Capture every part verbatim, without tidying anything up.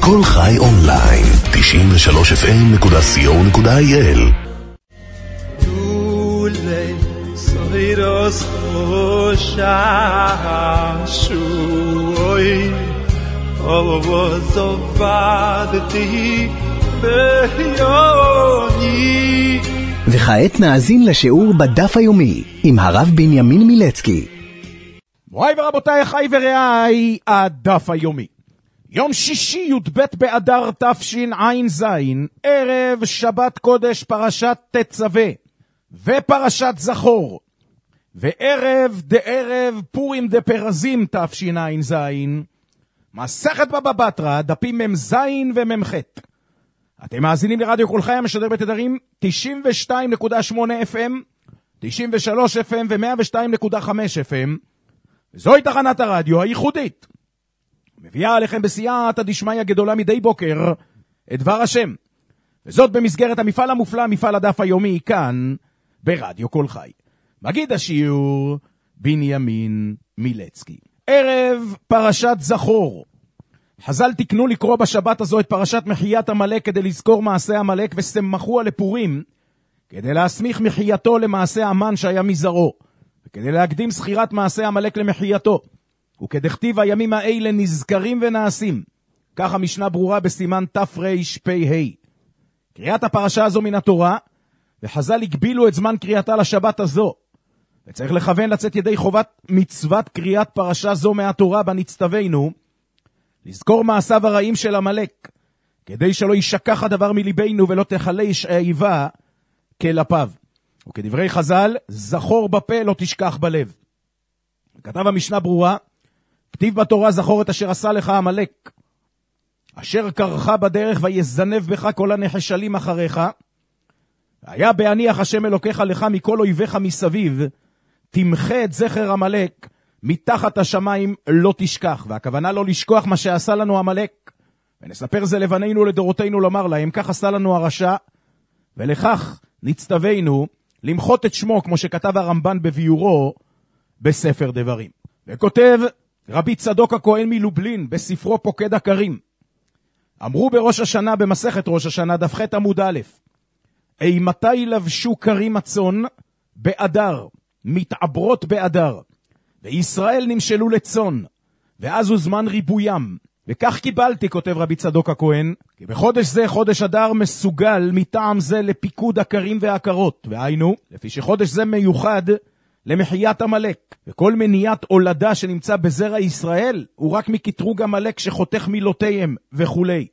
כל חי אונליין, תשעים ושלוש אף אם נקודה סי או נקודה איי אל. Soiros Hoshashui Ovozovadti Beyoni. וכעת נאזין לשיעור בדף היומי עם הרב בנימין מילצקי. מוריי ורבותיי, חי ורעי, הדף היומי. יום שישי י"ב באדר תשע"ז, ערב שבת קודש פרשת תצווה ופרשת זכור, וערב דערב פורים דפרזים תשע"ז, מסכת בבא בתרא, דפים מ"ז ומ"ח. אתם מאזינים לרדיו כל חי המשדר בתדרים תשעים ושתיים נקודה שמונה אף אם, תשעים ושלוש אף אם ו-מאה ושתיים נקודה חמש אף אם, וזוהי תחנת הרדיו הייחודית, מביאה עליכם בסייעתא דשמיא גדולה מדי בוקר את דבר השם, וזאת במסגרת המפעל המופלא, מפעל הדף היומי, כאן ברדיו כל חי. מגיד השיעור בנימין מילצקי. ערב פרשת זכור. חז"ל תקנו לקרוא בשבת הזו את פרשת מחיית עמלק כדי לזכור מעשה עמלק, ושמחו על לפורים כדי להסמיך מחייתו למעשה המן שהיה מזרעו, וכדי להקדים זכירת מעשה עמלק למחייתו, וכדכתיב הימים האלה נזכרים ונעשים. כך המשנה ברורה בסימן תרפ"ה. קריאת הפרשה הזו מן התורה, וחז"ל הגבילו את זמן קריאתה לשבת הזו, וצריך לכוון לצאת ידי חובת מצוות קריאת פרשה זו מהתורה בה נצטווינו לזכור מעשיו הרעים של עמלק, כדי שלא יישכח הדבר מליבנו ולא תחלש האיבה כלפיו. וכדברי חז"ל, זכור בפה לא תשכח בלב. כתב המשנה ברורה, כתיב בתורה זכור את אשר עשה לך עמלק, אשר קרך בדרך ויזנב בך כל הנחשלים אחריך, היה בהניח השם אלוקיך לך מכל אויביך מסביב, תמחה את זכר עמלק מתחת השמיים לא תשכח. והכוונה לא לשכוח מה שעשה לנו עמלק, ונספר זה לבנינו לדורותינו לומר להם, כך עשה לנו הרשע, ולכך נצטווינו למחות את שמו, כמו שכתב הרמב"ן בביורו בספר דברים. וכותב רבי צדוק הכהן מלובלין בספרו פוקד הקרים, אמרו בראש השנה, במסכת ראש השנה דף ח' עמוד א', אימתי לבשו קרים הצאן? באדר, מתעברות באדר, וישראל נמשלו לצאן, ואז הוא זמן ריבוים. וכך קיבלתי, כותב רבי צדוק הכהן, כי בחודש זה, חודש אדר, מסוגל מטעם זה לפיקוד הקרים והקרות, והיינו, לפי שחודש זה מיוחד למחיית עמלק, וכל מניעת הולדה שנמצא בזרע ישראל הוא רק מקטרוג עמלק שחותך מילותיהם וכולי,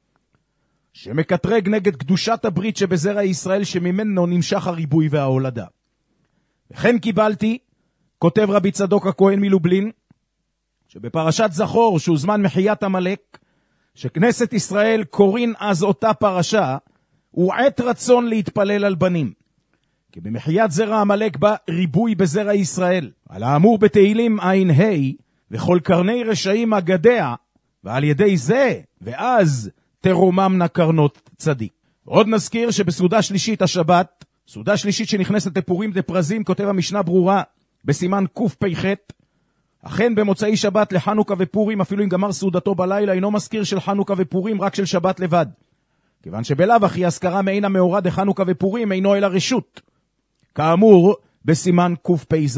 שמקטרג נגד קדושת הברית שבזרע ישראל, שממנו נמשך הריבוי וההולדה. וכן קיבלתי, כותב רבי צדוק הכהן מלובלין, שבפרשת זכור, שהוא זמן מחיית עמלק, שכנסת ישראל קוראים אז אותה פרשה, הוא עת רצון להתפלל על בנים, כי במחיית זרע עמלק בא ריבוי בזרע ישראל, על האמור בתהילים עין ה', וכל קרני רשעים אגדיה, ועל ידי זה ואז תרוממנה קרנות צדיק. עוד נזכיר שבסעודה שלישית השבת, סעודה שלישית שנכנסת לפורים דפרזים, כותב המשנה ברורה בסימן קפ"ח, אכן במוצאי שבת לחנוכה ופורים, אפילו אם גמר סעודתו בלילה, אינו מזכיר של חנוכה ופורים, רק של שבת לבד, כיוון שבלאו הכי הזכרה מעין המאורע דחנוכה ופורים אינו אלא רשות, כאמור בסימן קפ"ז.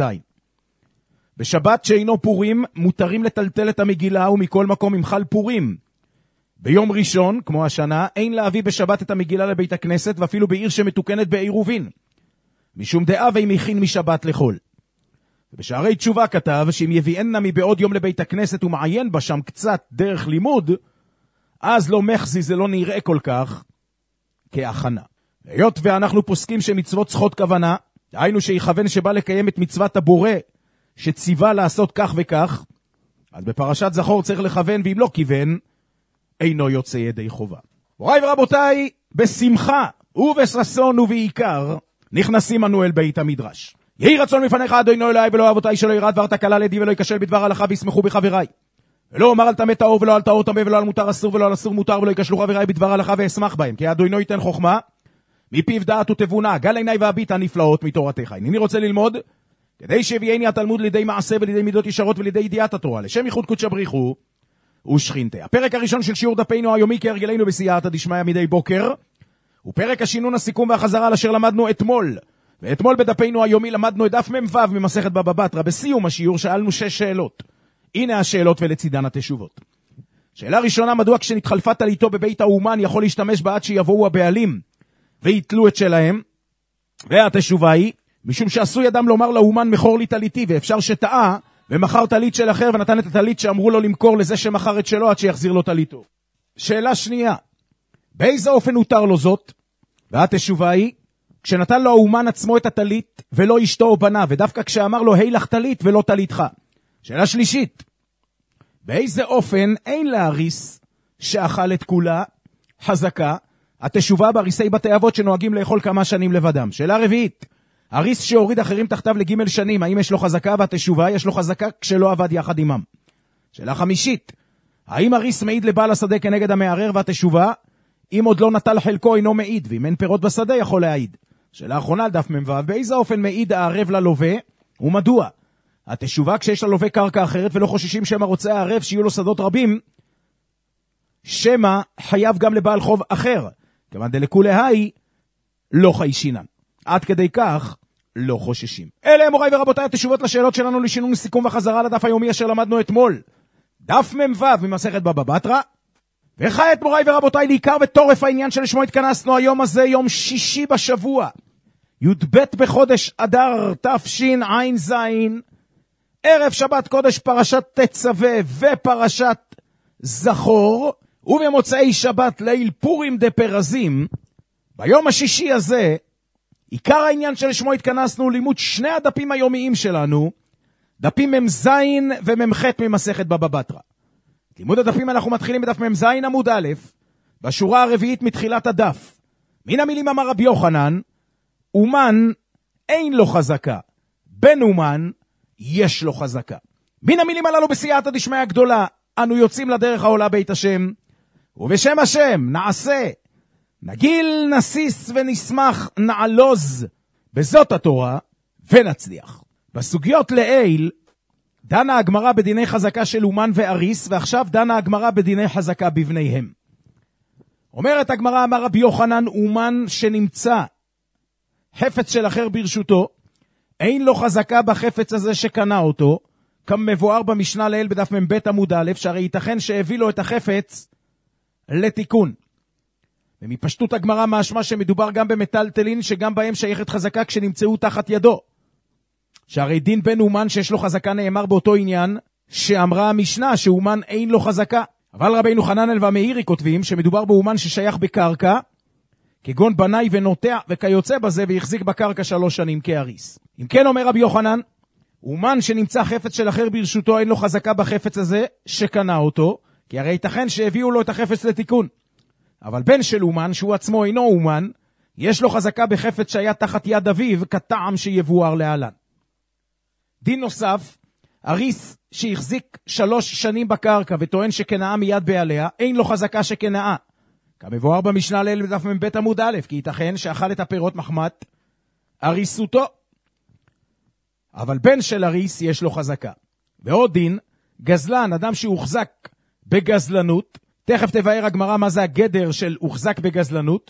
בשבת שאינו פורים מותרים לטלטל את המגילה, ומכל מקום אם חל פורים ביום ראשון, כמו השנה, אין להביא בשבת את המגילה לבית הכנסת, ואפילו בעיר שמתוקנת בעירובין, משום דעה ואם הכין משבת לחול. ובשערי תשובה כתב שאם יביאנה מבעוד יום לבית הכנסת ומעיין בה שם קצת דרך לימוד, אז לא מחזי, זה לא נראה כל כך כהכנה. היות ואנחנו פוסקים שמצוות צריכות כוונה, דהיינו שיכוון שבא לקיים את מצוות הבורא שציווה לעשות כך וכך, אז בפרשת זכור צריך לכוון, ואם לא כיוון אינו יוצא ידי חובה. מוריי ורבותיי, בשמחה ובששון ובעיקר נכנסים אנו אל בית המדרש. יהי רצון מפניך אדוני אלוהי ולא אבותיי, שלא ירד דבר תקלה לידי ולא ייכשל בדבר הלכה, וישמחו בחבריי. ולא אומר על טמא טהור ולא על טהור טמא, ולא על מותר אסור ולא על אסור מותר, ולא ייכשלו חבריי בדבר הלכה ואשמח בהם, כי אדוני ייתן חוכמה מפיו דעת ותבונה, גל עיניי והביט הנפלאות מתורתך. אני רוצה ללמוד כדי שיביאני התלמוד לידי מעשה ולידי מידות ישרות ולידי ידיעת התורה, לשם ייחוד קודש בריך הוא, ושכינתה. הפרק הראשון של שיעור דפינו היומי כהרגלנו בסייעתא דשמיא מדי בוקר, הוא פרק השינון, הסיכום והחזרה אשר למדנו אתמול. ואתמול בדפינו היומי למדנו את דף מ"ו ממסכת בבא בתרא. בסיום השיעור שאלנו שש שאלות. הנה השאלות ולצידן התשובות. שאלה ראשונה, מדוע כשנתחלפה טליתו בבית האומן יכול להשתמש בה עד שיבואו הבעלים ויתלו את שלהם? והתשובה היא, משום שעשוי אדם לומר לאומן מכור לי טליתי, ואפשר שטעה ומחר טלית של אחר ונתן את הטלית שאמרו לו למכור לזה שמחר את שלו עד שיחזיר לו טליתו. שאלה שנייה, באיזה אופן הותר לו זאת? והתשובה היא, כשנתן לו האומן עצמו את הטלית ולא אשתו או בנה, ודווקא כשאמר לו היי לך טלית ולא טליתך. שאלה שלישית, באיזה אופן אין להריס שאכל את כולה חזקה, התשובה באריסי בתי אבות שנוהגים לאכול כמה שנים לבדם. שאלה רביעית, אריס שהוריד אחרים תחתיו לג' שנים, האם יש לו חזקה? והתשובה, יש לו חזקה כשלא עבד יחד עמם. שאלה חמישית, האם אריס מעיד לבעל השדה כנגד המערער? והתשובה, אם עוד לא נטל חלקו אינו מעיד, ואם אין פירות בשדה יכול להעיד. שאלה אחרונה, דף מ"ו, באיזה אופן מעיד הערב ללווה ומדוע? התשובה, כשיש ללווה קרקע אחרת ולא חוששים שמה רוצה הערב שיהיו לו שדות רבים, שמה חייב גם לבעל חוב אחר, כמובן דלכולי היי לא חיישינן. עד כדי כך לא חוששים. אלה מוריי ורבותיי התשובות לשאלות שלנו לשינון, סיכום וחזרה לדף היומי אשר למדנו אתמול. דף מ"ו ממסכת בבא בתרא. וכעת מוריי ורבותיי לעיקר וטורף העניין שלשמו התכנסנו היום הזה, יום שישי בשבוע, י"ב בחודש אדר תשע"ז, ערב שבת קודש פרשת תצווה ופרשת זכור, ובמוצאי שבת ליל פורים דפרזים. ביום השישי הזה עיקר העניין שלשמו התכנסנו לימוד שני הדפים היומיים שלנו, דפים מ"ז ומ"ח ממסכת בבא בתרא. לימוד הדפים אנחנו מתחילים בדף מ"ז עמוד א', בשורה הרביעית מתחילת הדף. מן המילים אמר רבי יוחנן, אומן אין לו חזקה, בן אומן יש לו חזקה. מן המילים הללו בסייעתא דשמיא הגדולה, אנו יוצאים לדרך העולה בית השם, ובשם השם נעשה, נגיל, נסיס ונשמח, נעלוז בזאת התורה ונצליח. בסוגיות לעיל דנה הגמרא בדיני חזקה של אומן ואריס, ועכשיו דנה הגמרא בדיני חזקה בבניהם. אומרת הגמרא, אמר רבי יוחנן, אומן שנמצא חפץ של אחר ברשותו, אין לו חזקה בחפץ הזה שקנה אותו, כמבואר במשנה לעיל בדף מ"ב עמוד א', שהרי ייתכן שהביא לו את החפץ לתיקון. ומפשטות הגמרא משמע שמדובר גם במטלטלין שגם בהם שייכת חזקה כשנמצאו תחת ידו. שהרי דין בן אומן שיש לו חזקה נאמר באותו עניין שאמרה המשנה שאומן אין לו חזקה. אבל רבינו חננאל והמאירי כותבים שמדובר באומן ששייך בקרקע, כגון בנאי ונוטע וכיוצא בזה, והחזיק בקרקע שלוש שנים כאריס. אם כן אומר רבי יוחנן, אומן שנמצא חפץ של אחר ברשותו אין לו חזקה בחפץ הזה שקנה אותו, כי הרי ייתכן שהביאו לו את החפץ לתיקון. אבל בן של אומן שהוא עצמו אינו אומן, יש לו חזקה בחפץ שהיה תחת יד אביו, כטעם שיבואר להלן. דין נוסף, אריס שהחזיק שלוש שנים בקרקע וטוען שקנאה מיד בעליה, אין לו חזקה שקנאה. כמבואר במשנה לעיל בדף מ"ב עמוד א', כי ייתכן שאכל את הפירות מחמת אריסותו. אבל בן של אריס יש לו חזקה. ועוד דין, גזלן, אדם שהוחזק בגזלנות, תכף תבאר הגמרא מה זה הגדר של הוחזק בגזלנות,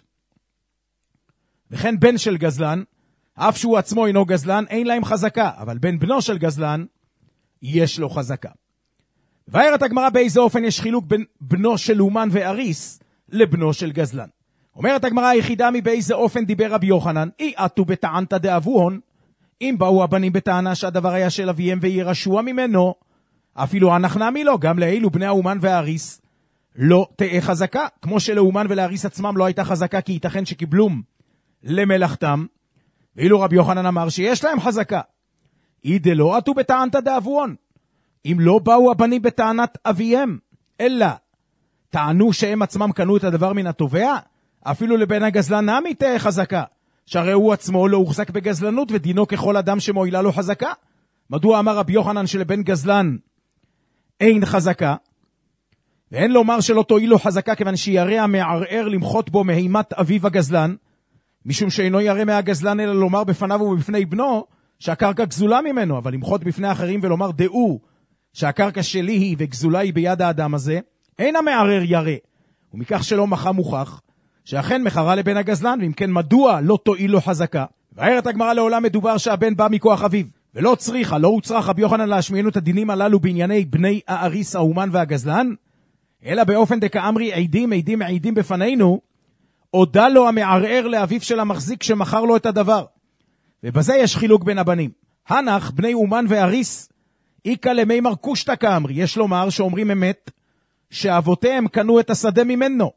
וכן בן של גזלן, אף שהוא עצמו אינו גזלן, אין להם חזקה, אבל בן בנו של גזלן, יש לו חזקה. ובארת הגמרא באיזה אופן יש חילוק בין בנו של אומן ואריס לבנו של גזלן. אומרת הגמרא, היחידה מבאיזה אופן דיבר רבי יוחנן, אי עטו בטענתא דאבוהון, אם באו הבנים בטענה שהדבר היה של אביהם וירשוע ממנו, אפילו הנחנמי לו, גם לאלו בני האומן והאריס, לא תהיה חזקה, כמו שלאומן ולאריס עצמם לא הייתה חזקה, כי ייתכן שקיבלום למלאכתם, ואילו רבי יוחנן אמר שיש להם חזקה. אי דלא עטו בטענתא דאבוהון, אם לא באו הבנים בטענת אביהם, אלא טענו שהם עצמם קנו את הדבר מן התובע, אפילו לבן הגזלן נמי תהיה חזקה, שהרי הוא עצמו לא הוחזק בגזלנות, ודינו ככל אדם שמועילה לו חזקה. מדוע אמר רבי יוחנן שלבן גזלן אין חזקה? ואין לומר שלא תועיל לו חזקה, כיוון שירא מערער למחות בו מהימת אביו הגזלן, משום שאינו ירא מהגזלן אלא לומר בפניו ובפני בנו שהקרקע גזולה ממנו, אבל למחות בפני אחרים ולומר דעו שהקרקע שלי היא וגזולה היא ביד האדם הזה, אין המערער ירא, ומכך שלא מחה מוכח, שאכן מחרה לבן הגזלן, ואם כן מדוע לא תועיל לו חזקה? ואומרת הגמרא לעולם מדובר שהבן בא מכוח אביו, ולא צריכה, לא הוצרך רבי יוחנן להשמיענו את הדינים הללו בענייני בני האריס, האומן והגזלן, אלא באופן דקאמרי עדים, עדים מעידים בפנינו, הודה לו המערער לאביו של המחזיק שמכר לו את הדבר. ובזה יש חילוק בין הבנים. הנח, בני אומן ואריס, איקה למי מרקושתא כאמרי, יש לומר שאומרים אמת, שאבותיהם קנו את השדה ממנו.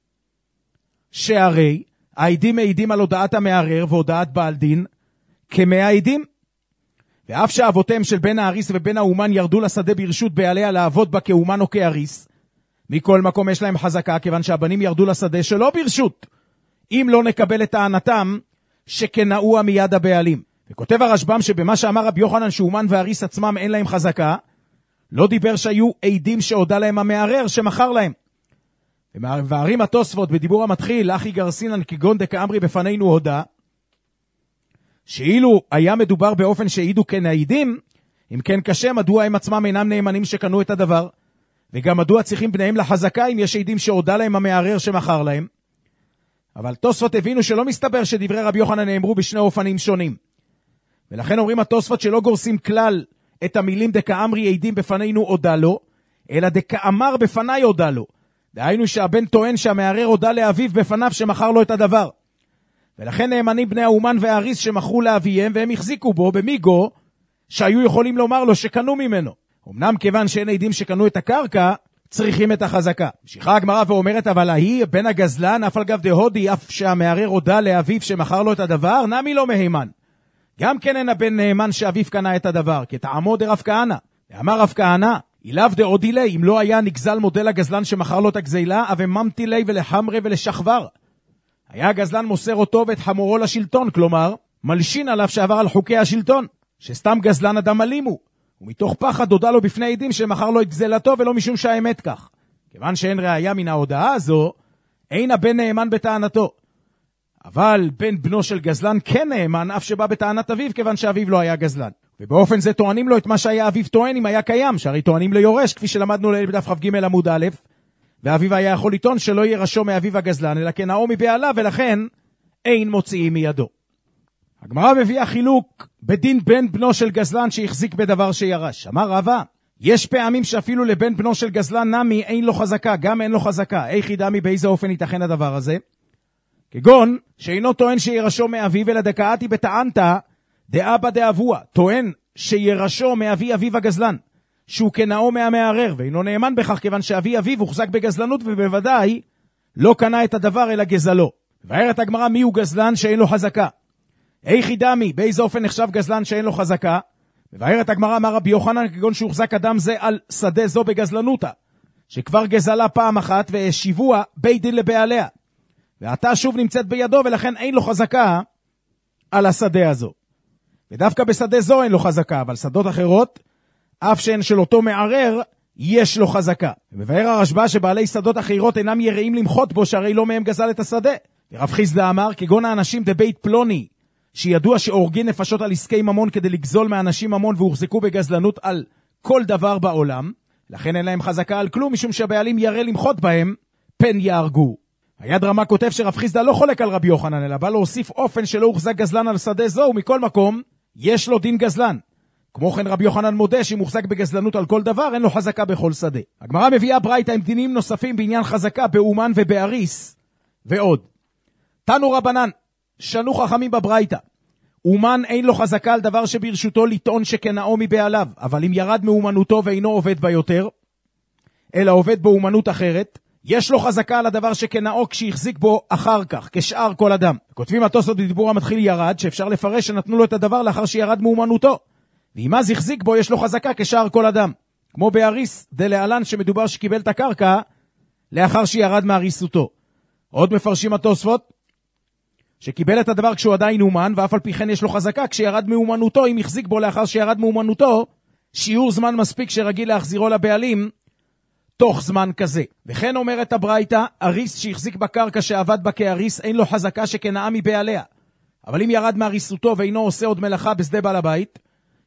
שהרי העדים מעידים על הודעת המערער והודעת בעל דין, כמאה עדים. ואף שאבותיהם של בן האריס ובן האומן ירדו לשדה ברשות בעליה לעבוד בה כאומן או כאריס, מכל מקום יש להם חזקה, כיוון שהבנים ירדו לשדה שלא ברשות, אם לא נקבל את טענתם שכנעוה מיד הבעלים. וכותב הרשב"ם שבמה שאמר רבי יוחנן שאומן ואריס עצמם אין להם חזקה, לא דיבר שהיו עדים שהודע להם המערער שמכר להם. ומערים התוספות בדיבור המתחיל, אחי גרסינן כגון דקאמרי בפנינו הודע, שאילו היה מדובר באופן שהעידו כנעידים, אם כן קשה מדוע הם עצמם אינם נאמנים שקנו את הדבר, וגם מדוע צריכים בניהם לחזקה אם יש עדים שהודע להם המערער שמכר להם. אבל תוספות הבינו שלא מסתבר שדברי רבי יוחנן נאמרו בשני אופנים שונים. ולכן אומרים התוספות שלא גורסים כלל את המילים דקאמרי עדים בפנינו הודע לו, אלא דקאמר בפני הודע לו. דהיינו שהבן טוען שהמערער הודע לאביו בפניו שמכר לו את הדבר. ולכן נאמנים בני האומן והאריס שמכרו לאביהם, והם החזיקו בו במיגו שהיו יכולים לומר לו שקנו ממנו. אמנם כיוון שאין עדים שקנו את הקרקע, צריכים את החזקה. ממשיכה הגמרא ואומרת, אבל ההיא בן הגזלן, אף על גב דהודי, אף שהמערער הודע לאביו שמכר לו את הדבר, נמי לא מהימן. גם כן אין הבן נאמן שאביו קנה את הדבר, כטעמו דרב כהנא. ואמר רב כהנא, אילאו דעודי לי, אם לא היה נגזל מודל הגזלן שמכר לו את הגזילה, אבממתי לי ולחמרה ולשחבר. היה הגזלן מוסר אותו ואת חמורו לשלטון, כלומר, מלשין עליו שעבר על חוקי השלטון, שסתם גזלן אדם אלימו, ומתוך פחד הודע לו בפני עדים שמכר לו את גזלתו ולא משום שהאמת כך. כיוון שאין ראיה מן ההודעה הזו, אין הבן נאמן בטענתו. אבל בן בנו של גזלן כן נאמן, אף שבא בטענת אביו, כיוון שאביו לא היה גזלן. ובאופן זה טוענים לו את מה שהיה אביו טוען אם היה קיים, שהרי טוענים ליורש, כפי שלמדנו לעיל בדף כ"ג עמוד א', ואביו היה יכול לטעון שלא ירשו מאביו הגזלן, אלא כנאו מבעליו, ולכן אין מוציאים מידו. הגמרא מביאה חילוק בדין בן בנו של גזלן שהחזיק בדבר שירש. אמר רבא, יש פעמים שאפילו לבן בנו של גזלן נמי אין לו חזקה, גם אין לו חזקה. איך ידעמי באיזה אופן ייתכן הדבר הזה? כגון שאינו טוען שירשו מאביו, אלא דקאתי בטענתה דאבא דאבוה, טוען שירשו מאבי אביו הגזלן, שהוא כנאו מהמערער, ואינו נאמן בכך כיוון שאבי אביו הוחזק בגזלנות, ובוודאי לא קנה את הדבר אלא גזלו. ואומרת הגמרא, מי הוא גזלן שאין לו חזקה? איך ידעמי באיזה אופן נחשב גזלן שאין לו חזקה? ואומרת הגמרא, אמר רבי יוחנן, כגון שהוחזק אדם זה על שדה זו בגזלנותה, שכבר גזלה פעם אחת והשיבוה בית דין לבעליה, ועתה שוב נמצאת בידו, ולכן אין לו חזקה על השדה הזו. ודווקא בשדה זו אין לו חזקה, אבל שדות אחרות, אף שהן של אותו מערער, יש לו חזקה. מבאר הרשב"א שבעלי שדות אחרות אינם יראים למחות בו, שהרי לא מהם גזל את השדה. ורב חיסדא אמר, כגון האנשים דבית פלוני, שידוע שהורגים נפשות על עסקי ממון כדי לגזול מאנשים ממון, והוחזקו בגזלנות על כל דבר בעולם, לכן אין להם חזקה על כלום, משום שהבעלים ירא למחות בהם, פן יהרגו. היד רמה כותב שרב חיסדא לא חולק על רבי יוחנן, אלא בא להוסיף אופן שלא הוחזק גזלן על שדה זו, ומכל מקום יש לו דין גזלן. כמו כן רבי יוחנן מודה שאם הוחזק בגזלנות על כל דבר, אין לו חזקה בכל שדה. הגמרא מביאה ברייתא עם דינים נוספים בעניין חזקה באומן ובאריס ועוד. תנו רבנן, שנו חכמים בברייתא, אומן אין לו חזקה על דבר שברשותו לטעון שכנאו מבעליו, אבל אם ירד מאומנותו ואינו עובד בה יותר, אלא עובד באומנות אחרת, יש לו חזקה על הדבר שכנאו כשהחזיק בו אחר כך, כשאר כל אדם. כותבים התוספות בדיבור המתחיל ירד, שאפשר לפרש שנתנו לו את הדבר לאחר שירד מאומנותו, ואם אז החזיק בו יש לו חזקה כשאר כל אדם, כמו באריס דלהלן שמדובר שקיבל את הקרקע לאחר שירד מהריסותו. עוד מפרשים התוספות שקיבל את הדבר כשהוא עדיין אומן, ואף על פי כן יש לו חזקה כשירד מאומנותו, אם החזיק בו לאחר שירד מאומנותו, שיעור זמן מספיק שרגיל להחזירו לבעלים תוך זמן כזה. וכן אומרת הברייתא, אריס שהחזיק בקרקע שעבד בה כאריס אין לו חזקה שכנאה מבעליה, אבל אם ירד מהריסותו ואינו עושה עוד מלאכה בשדה בעל הבית,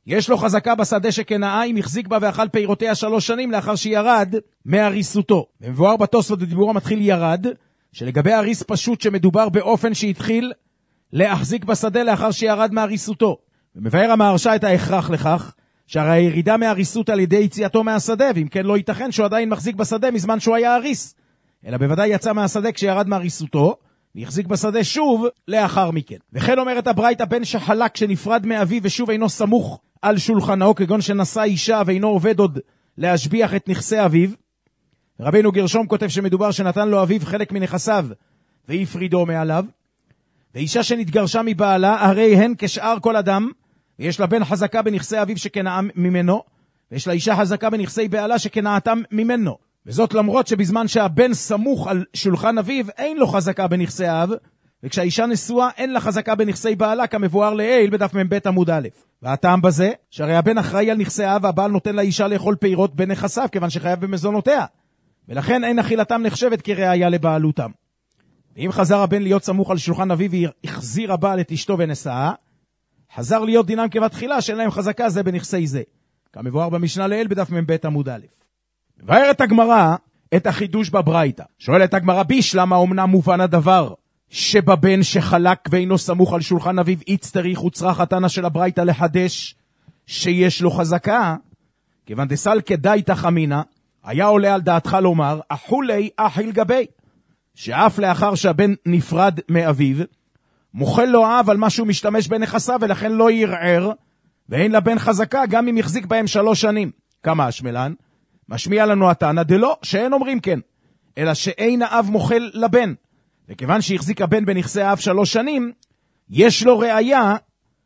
יש לו חזקה בשדה שכנאה אם החזיק בה ואכל פירותיה שלוש שנים לאחר שירד מהריסותו. ומבואר בתוספות בדיבור המתחיל ירד, שלגבי הריס פשוט שמדובר באופן שהתחיל להחזיק בשדה לאחר שירד מהריסותו. ומבאר המהרש"א את ההכרח לכך, שהרי הירידה מהריסות על ידי יציאתו מהשדה, ואם כן לא ייתכן שהוא עדיין מחזיק בשדה מזמן שהוא היה הריס, אלא בוודאי יצא מהשדה כשירד מהריסותו, והחזיק בשדה שוב לאחר מכן. וכן אומרת הברייתא, בן שחלק שנפרד מאביו ושוב אינו סמוך על שולחנו, כגון שנשא אישה ואינו עובד עוד להשביח את נכסי אביו. רבינו גרשום כותב שמדובר שנתן לו אביו חלק מנכסיו והפרידו מעליו. ואישה שנתגרשה מבעלה, הרי הן כשאר כל אדם, ויש לה בן חזקה בנכסי אביו שכנעה ממנו, ויש לה אישה חזקה בנכסי בעלה שכנעתם ממנו. וזאת למרות שבזמן שהבן סמוך על שולחן אביו, אין לו חזקה בנכסי אב, וכשהאישה נשואה אין לה חזקה בנכסי בעלה, כמבואר לעיל בדף מ"ב עמוד א'. והטעם בזה, שהרי הבן אחראי על נכסי אב, והבעל נותן לאישה לאכול פירות בנכסיו, כיוון שחייב במזונותיה. ולכן אין אכילתם נחשבת כראיה לבעלותם. ואם חזר הבן להיות סמוך על שולחן אביו והחזיר הבעל את אשתו ונשאה, חזר להיות דינם כבתחילה שאין להם חזקה זה בנכסי זה. כמבואר במשנה לעיל בדף מ"ב עמוד א'. מבארת הגמרא את החידוש בברייתא. שואלת הגמרא, בישלמה אומנם מובן הדבר שבבן שחלק ואינו סמוך על שולחן אביו איצטריך וצריך התנא של הברייתא לחדש שיש לו חזקה, כיוון דסל כדאי תחמינה, היה עולה על דעתך לומר אחולי אחיל גבי, שאף לאחר שהבן נפרד מאביו מוכל לו אב על מה שהוא משתמש בנכסיו, ולכן לא ירער ואין לבן חזקה גם אם יחזיק בהם שלוש שנים. כמה השמלן? משמיע לנו התנא דלא, שאין אומרים כן, אלא שאין האב מוכל לבן, וכיוון שהחזיק הבן בנכסי האב שלוש שנים, יש לו ראיה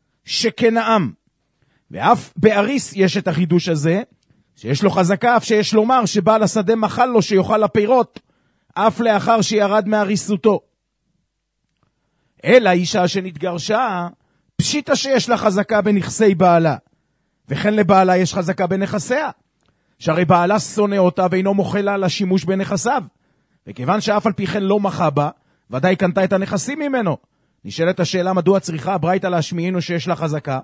שכנעם. ואף באריס יש את החידוש הזה, שיש לו חזקה, אף שיש לומר שבעל השדה מחל לו שיוכל לפירות, אף לאחר שירד מהריסותו. אלא אישה שנתגרשה, פשיטה שיש לה חזקה בנכסי בעלה, וכן לבעלה יש חזקה בנכסיה, שהרי בעלה שונא אותה ואינו מוכל לה לשימוש בנכסיו, וכיוון שאף על פי כן לא מחה בה, ודאי קנתה את הנכסים ממנו. נשאלת השאלה מדוע צריכה הברייתא להשמיענו שיש לה חזקה.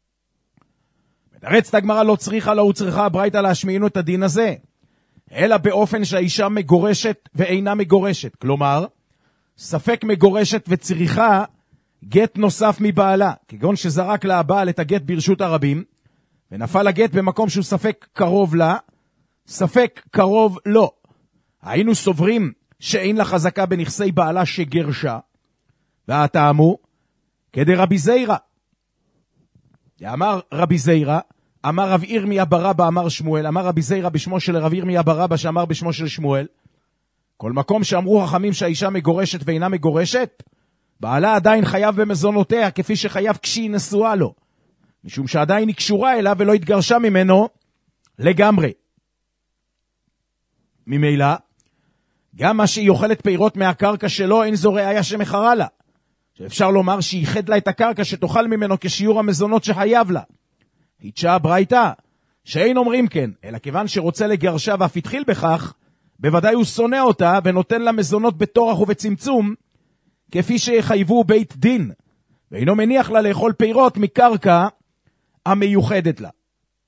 מתרצת הגמרא, לא צריכה, לא צריכה הברייתא להשמיענו את הדין הזה, אלא באופן שהאישה מגורשת ואינה מגורשת, כלומר ספק מגורשת וצריכה גט נוסף מבעלה, כגון שזרק לה הבעל את הגט ברשות הרבים, ונפל הגט במקום שהוא ספק קרוב לה, ספק קרוב לא. היינו סוברים שאין לה חזקה בנכסי בעלה שגרשה, והטעמו כדי רבי זיירא. אמר רבי זיירא, אמר רב ירמיה בר אבא אמר שמואל, אמר רבי זיירא בשמו של רב ירמיה בר אבא שאמר בשמו של שמואל, כל מקום שאמרו חכמים שהאישה מגורשת ואינה מגורשת, בעלה עדיין חייב במזונותיה כפי שחייב כשהיא נשואה לו, משום שעדיין היא קשורה אליו ולא התגרשה ממנו לגמרי. ממילא, גם מה שהיא אוכלת פירות מהקרקע שלו אין זו ראיה שמחרה לה, שאפשר לומר שייחד לה את הקרקע שתאכל ממנו כשיעור המזונות שחייב לה. הידשה הברייתא שאין אומרים כן, אלא כיוון שרוצה לגרשה ואף התחיל בכך, בוודאי הוא שונא אותה ונותן לה מזונות בתורח ובצמצום, כפי שיחייבו בית דין, ואינו מניח לה לאכול פירות מקרקע המיוחדת לה.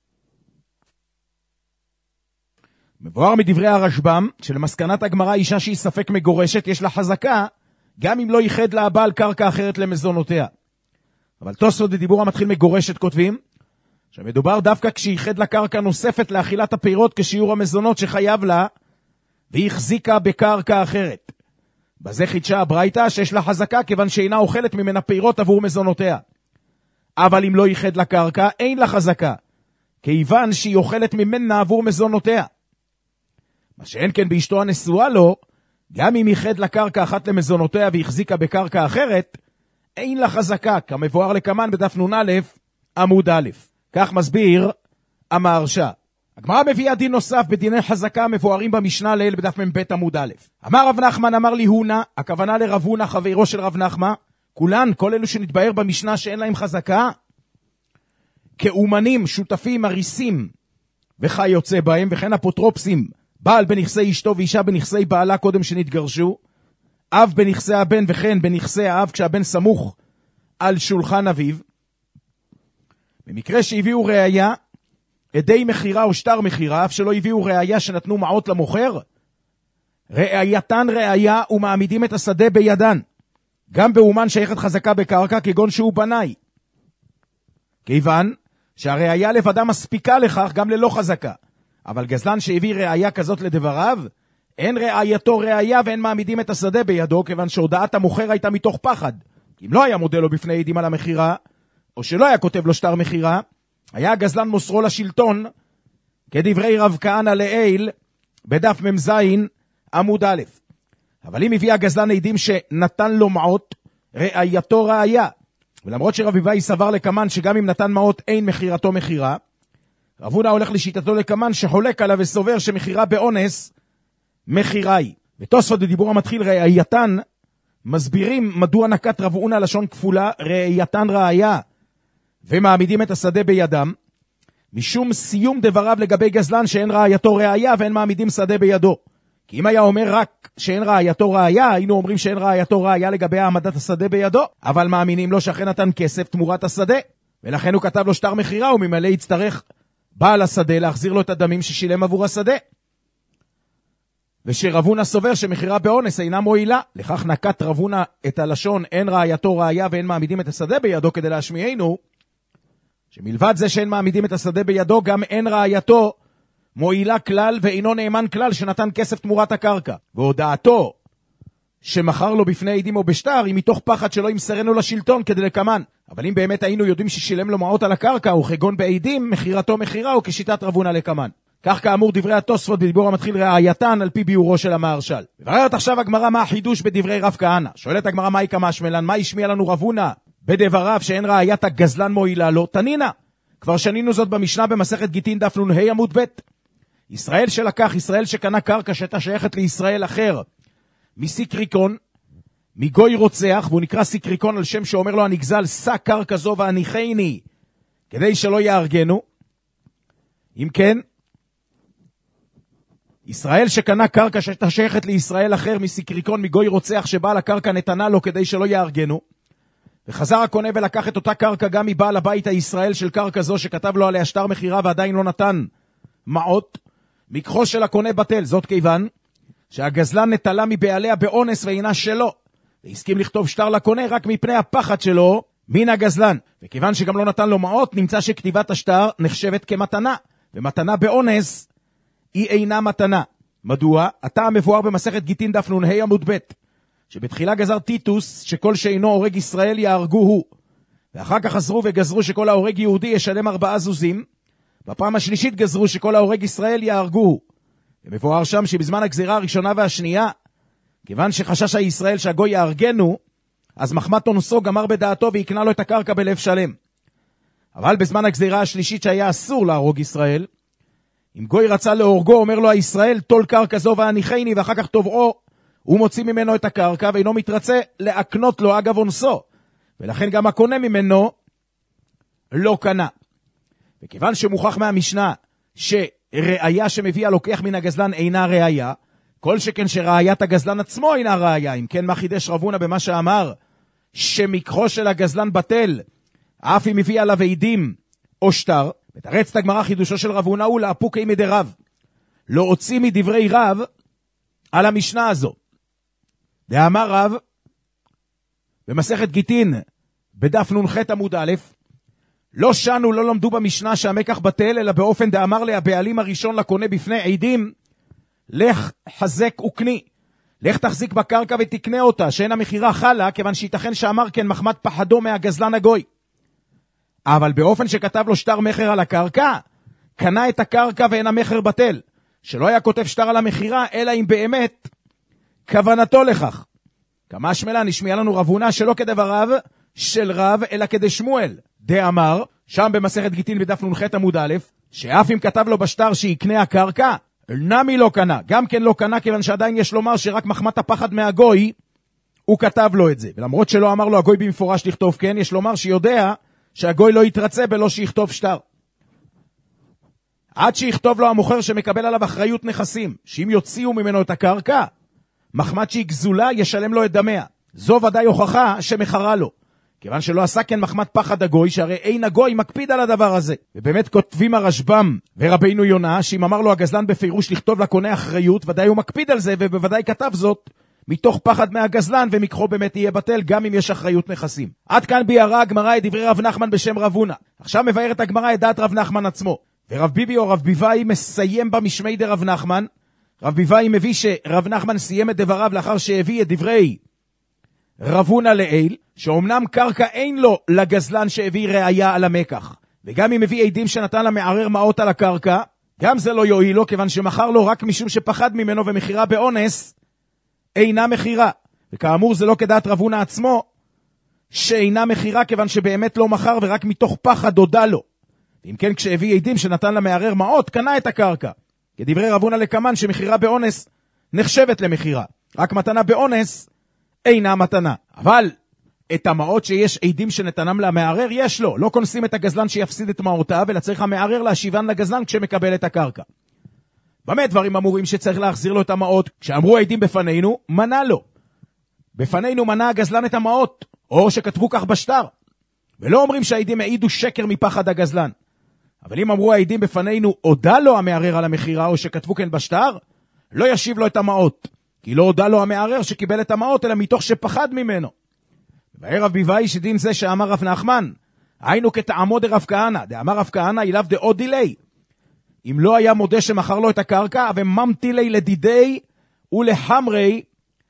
מבואר מדברי הרשב"ם, שלמסקנת הגמרא אישה שהיא ספק מגורשת יש לה חזקה, גם אם לא ייחד לה הבעל קרקע אחרת למזונותיה. אבל תוספות בדיבור המתחיל מגורשת כותבים, שמדובר דווקא כשייחד לה קרקע נוספת לאכילת הפירות כשיעור המזונות שחייב לה, והיא החזיקה בקרקע אחרת. בזה חידשה הברייתא שיש לה חזקה כיוון שאינה אוכלת ממנה פירות עבור מזונותיה. אבל אם לא ייחד לה קרקע, אין לה חזקה, כיוון שהיא אוכלת ממנה עבור מזונותיה. מה שאין כן באשתו הנשואה לו, גם אם ייחד לה קרקע אחת למזונותיה והחזיקה בקרקע אחרת, אין לה חזקה, כמבואר לקמן בדף נון א' עמוד א'. כך מסביר המהרש"א. הגמרא מביאה דין נוסף בדיני חזקה מבוארים במשנה לעיל בדף מ"ב עמוד א'. אמר רב נחמן, אמר לי הונה, הכוונה לרב הונה חברו של רב נחמן, כולן, כל אלו שנתבהר במשנה שאין להם חזקה, כאומנים, שותפים, אריסים, וכי יוצא בהם, וכן אפוטרופסים, בעל בנכסי אשתו ואישה בנכסי בעלה קודם שנתגרשו, אב בנכסי הבן וכן בנכסי האב כשהבן סמוך על שולחן אביו. במקרה שהביאו ראיה, עדי מחירה או שטר מחירה, אף שלא הביאו ראיה שנתנו מעות למוכר, ראייתן ראיה ומעמידים את השדה בידן, גם באומן שייכת חזקה בקרקע כגון שהוא בנאי. כיוון שהראיה לבדה מספיקה לכך גם ללא חזקה, אבל גזלן שהביא ראיה כזאת לדבריו, אין ראייתו ראיה ואין מעמידים את השדה בידו, כיוון שהודעת המוכר הייתה מתוך פחד. אם לא היה מודה לו בפני עדים על המחירה, או שלא היה כותב לו שטר מחירה, היה הגזלן מוסרו לשלטון, כדברי רב כהנא לעיל, בדף ממזין עמוד א'. אבל אם הביא הגזלן עדים שנתן לו מעות, ראייתו ראיה. ולמרות שרב ביבאי סבר לקמן שגם אם נתן מעות אין מחירתו מחירה, רב הונא הולך לשיטתו לקמן שחולק עליו וסובר שמחירה באונס מחירה היא. ותוספות בדיבור המתחיל ראייתן, מסבירים מדוע נקט רב הונא לשון כפולה ראייתן ראיה, ומעמידים את השדה בידם, משום סיום דבריו לגבי גזלן שאין ראייתו ראיה ואין מעמידים שדה בידו. כי אם היה אומר רק שאין ראייתו ראיה, היינו אומרים שאין ראייתו ראיה לגבי העמדת השדה בידו, אבל מאמינים לו שאכן נתן כסף תמורת השדה, ולכן הוא כתב לו שטר מחירה, וממלא יצטרך בעל השדה להחזיר לו את הדמים ששילם עבור השדה. ושרב הונא סובר שמחירה באונס אינה מועילה, לכך נקט רב הונא את הלשון אין ראייתו ראיה ואין מעמידים את השדה בידו, כדי להשמיענו שמלבד זה שאין מעמידים את השדה בידו, גם אין ראייתו מועילה כלל ואינו נאמן כלל שנתן כסף תמורת הקרקע. והודעתו שמחר לו בפני עדים או בשטר היא מתוך פחד שלא ימסרנו לשלטון כדי לקמן. אבל אם באמת היינו יודעים ששילם לו מעות על הקרקע או כגון בעדים, מחירתו מחירה או כשיטת רב הונא לקמן. כך כאמור דברי התוספות בדיבור המתחיל ראייתן על פי ביורו של המהרש"ל. ובררת עכשיו הגמרא מה החידוש בדברי רב כהנא. שואלת הגמרא מה יקמה שמלן, מה השמיע לנו רב הונא בדבריו שאין ראיית הגזלן מועילה לו? תנינה, כבר שנינו זאת במשנה במסכת גיטין דף נ"ה עמוד ב'. ישראל שלקח, ישראל שקנה קרקע שהייתה שייכת לישראל אחר מסיקריקון, מגוי רוצח, והוא נקרא סיקריקון על שם שאומר לו הנגזל שא קרקע זו והניחני כדי שלא יארגנו. אם כן, ישראל שקנה קרקע שהייתה שייכת לישראל אחר מסיקריקון מגוי רוצח שבעל הקרקע נתנה לו כדי שלא יארגנו, וחזר הקונה ולקח את אותה קרקע גם מבעל הבית הישראל של קרקע זו שכתב לו עליה שטר מחירה ועדיין לא נתן מעות, מקחו של הקונה בטל. זאת כיוון שהגזלן נטלה מבעליה באונס ואינה שלו, והסכים לכתוב שטר לקונה רק מפני הפחד שלו מן הגזלן. וכיוון שגם לא נתן לו מעות, נמצא שכתיבת השטר נחשבת כמתנה, ומתנה באונס היא אינה מתנה. מדוע? הטעם מבואר במסכת גיטין דף נ"ה עמוד ב', שבתחילה גזר טיטוס שכל שאינו הורג ישראל יהרגו הוא, ואחר כך חזרו וגזרו שכל ההורג יהודי ישלם ארבעה זוזים. בפעם השלישית גזרו שכל ההורג ישראל יהרגו הוא. ומבואר שם שבזמן הגזירה הראשונה והשנייה, כיוון שחשש הישראל שהגוי יהרגנו, אז מחמת אונסו גמר בדעתו ויקנה לו את הקרקע בלב שלם. אבל בזמן הגזירה השלישית שהיה אסור להרוג ישראל, אם גוי רצה להורגו, אומר לו הישראל תול קרקע זו והניחני, ואחר כך תובעו, הוא מוציא ממנו את הקרקע ואינו מתרצה להקנות לו אגב אונסו, ולכן גם הקונה ממנו לא קנה. וכיוון שמוכח מהמשנה שראיה שמביא הלוקח מן הגזלן אינה ראיה, כל שכן שראיית הגזלן עצמו אינה ראיה. אם כן, מה חידש רב הונא במה שאמר שמקחו של הגזלן בטל אף אם מביא עליו עדים או שטר? ותרץ את הגמרא חידושו של רב הונא הוא לאפוקי מדרב, לא הוציא מדברי רב על המשנה הזו. דאמר רב במסכת גיטין בדף נ"ח עמוד א', לא שנו, לא למדו במשנה שהמקח בטל, אלא באופן דאמר לה הבעלים הראשון לקונה בפני עדים, לך חזק וקני, לך תחזיק בקרקע ותקנה אותה, שאין המחירה חלה, כיוון שיתכן שאמר כן מחמת פחדו מהגזלן הגוי. אבל באופן שכתב לו שטר מחר על הקרקע, קנה את הקרקע ואין המחר בטל, שלא היה כותב שטר על המחירה, אלא אם באמת כוונתו לכך. כמה שמלה נשמיע לנו רב הונא שלא כדבריו של רב, אלא כדי שמואל. דאמר, שם במסכת גיטין בדף נ"ח עמוד א', שאף אם כתב לו בשטר שיקנה הקרקע, נמי לא קנה. גם כן לא קנה, כיוון שעדיין יש לומר שרק מחמת הפחד מהגוי, הוא כתב לו את זה. ולמרות שלא אמר לו הגוי במפורש לכתוב כן, יש לומר שיודע שהגוי לא יתרצה בלא שיכתוב שטר. עד שיכתוב לו המוכר שמקבל עליו אחריות נכסים, שאם יוציאו ממנו את הקרקע, מחמת שהיא גזולה ישלם לו את דמיה. זו ודאי הוכחה שמחרה לו. כיוון שלא עשה כן מחמת פחד הגוי, שהרי אין הגוי מקפיד על הדבר הזה. ובאמת כותבים הרשב"ם ורבינו יונה, שאם אמר לו הגזלן בפירוש לכתוב לקונה אחריות, ודאי הוא מקפיד על זה, ובוודאי כתב זאת מתוך פחד מהגזלן, ומקחו באמת יהיה בטל, גם אם יש אחריות נכסים. עד כאן ביארה הגמרא את דברי רב נחמן בשם רב הונא. עכשיו מבארת הגמרא את דעת רב נחמן עצמו. ורב ביבי או רב ביבאי מסיים במשמי דרב נחמן. רב ביבאי מביא שרב נחמן סיים את דבריו לאחר שהביא את דברי רב הונא לעיל, שאומנם קרקע אין לו לגזלן שהביא ראיה על המקח, וגם אם מביא עדים שנתן למערר מעות על הקרקע, גם זה לא יועיל לו, כיוון שמכר לו רק משום שפחד ממנו, ומחירה באונס אינה מחירה. וכאמור זה לא כדעת רב הונא עצמו שאינה מחירה, כיוון שבאמת לא מכר ורק מתוך פחד הודע לו. ואם כן, כשהביא עדים שנתן למערר מעות, קנה את הקרקע. כדברי רב הונא לקמן שמחירה באונס נחשבת למחירה, רק מתנה באונס אינה מתנה. אבל את המעות שיש עדים שנתנם למערר יש לו. לא כונסים את הגזלן שיפסיד את מעותיו, אלא צריך המערר להשיבן לגזלן כשמקבל את הקרקע. במה דברים אמורים שצריך להחזיר לו את המעות? כשאמרו העדים בפנינו, מנה לו. בפנינו מנה הגזלן את המעות, או שכתבו כך בשטר. ולא אומרים שהעדים העידו שקר מפחד הגזלן. אבל אם אמרו העדים בפנינו, הודע לו המערר על המחירה, או שכתבו כן בשטר, לא ישיב לו את המעות. כי לא הודע לו המערר שקיבל את המעות, אלא מתוך שפחד ממנו. ובאר רב ביבאי שדין זה שאמר רב נחמן, היינו כתעמוד רב כהנא, דאמר רב כהנא אליו דעוד דילי. אם לא היה מודה שמכר לו את הקרקע, וממתילי לדידי ולחמרי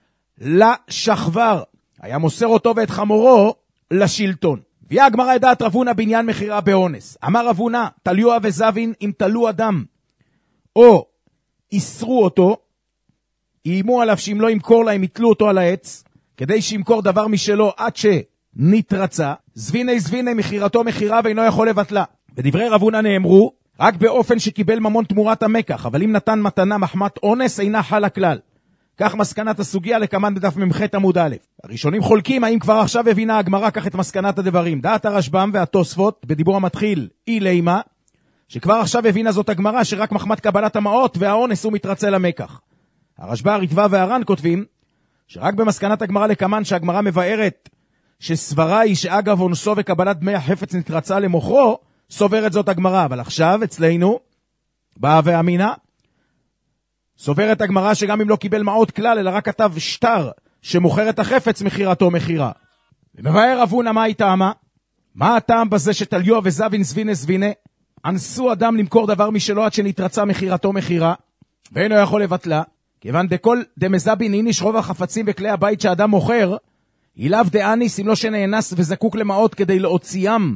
לשחבר. היה מוסר אותו ואת חמורו לשלטון. ויה הגמרא את דעת רב הונא בעניין מחירה באונס. אמר רב הונא, תליו וזבין אם תלו אדם, או איסרו אותו, איימו עליו שאם לא ימכור להם, יתלו אותו על העץ, כדי שימכור דבר משלו עד שנתרצה, זביני זביני מחירתו מחירה ואינו יכול לבטלה. ודברי רב הונא נאמרו, רק באופן שקיבל ממון תמורת המקח, אבל אם נתן מתנה מחמת אונס אינה חל הכלל. כך מסקנת הסוגיה לקמן בדף ממח עמוד א'. הראשונים חולקים האם כבר עכשיו הבינה הגמרא כך את מסקנת הדברים. דעת הרשב"ם והתוספות בדיבור המתחיל אי לימה, שכבר עכשיו הבינה זאת הגמרא שרק מחמת קבלת המעות והאונס הוא מתרצה למקח. הרשב"א, הריטב"א והר"ן כותבים שרק במסקנת הגמרא לקמן שהגמרא מבארת שסברה היא שאגב אונסו וקבלת דמי החפץ נתרצה למוכרו, סוברת זאת הגמרא. אבל עכשיו אצלנו באה ואמינה סוברת הגמרא שגם אם לא קיבל מעות כלל אלא רק כתב שטר שמוכר את החפץ מחירתו מחירה. ומבאר רב הונא מה היא טעמה? מה הטעם בזה שתליו וזבין זבינה זבינה אנסו אדם למכור דבר משלו עד שנתרצה מחירתו מחירה ואינו יכול לבטלה? כיוון דכל דמזבין איניש רוב החפצים וכלי הבית שאדם מוכר, אילאו דאניס אם לא שנאנס וזקוק למעות כדי להוציאם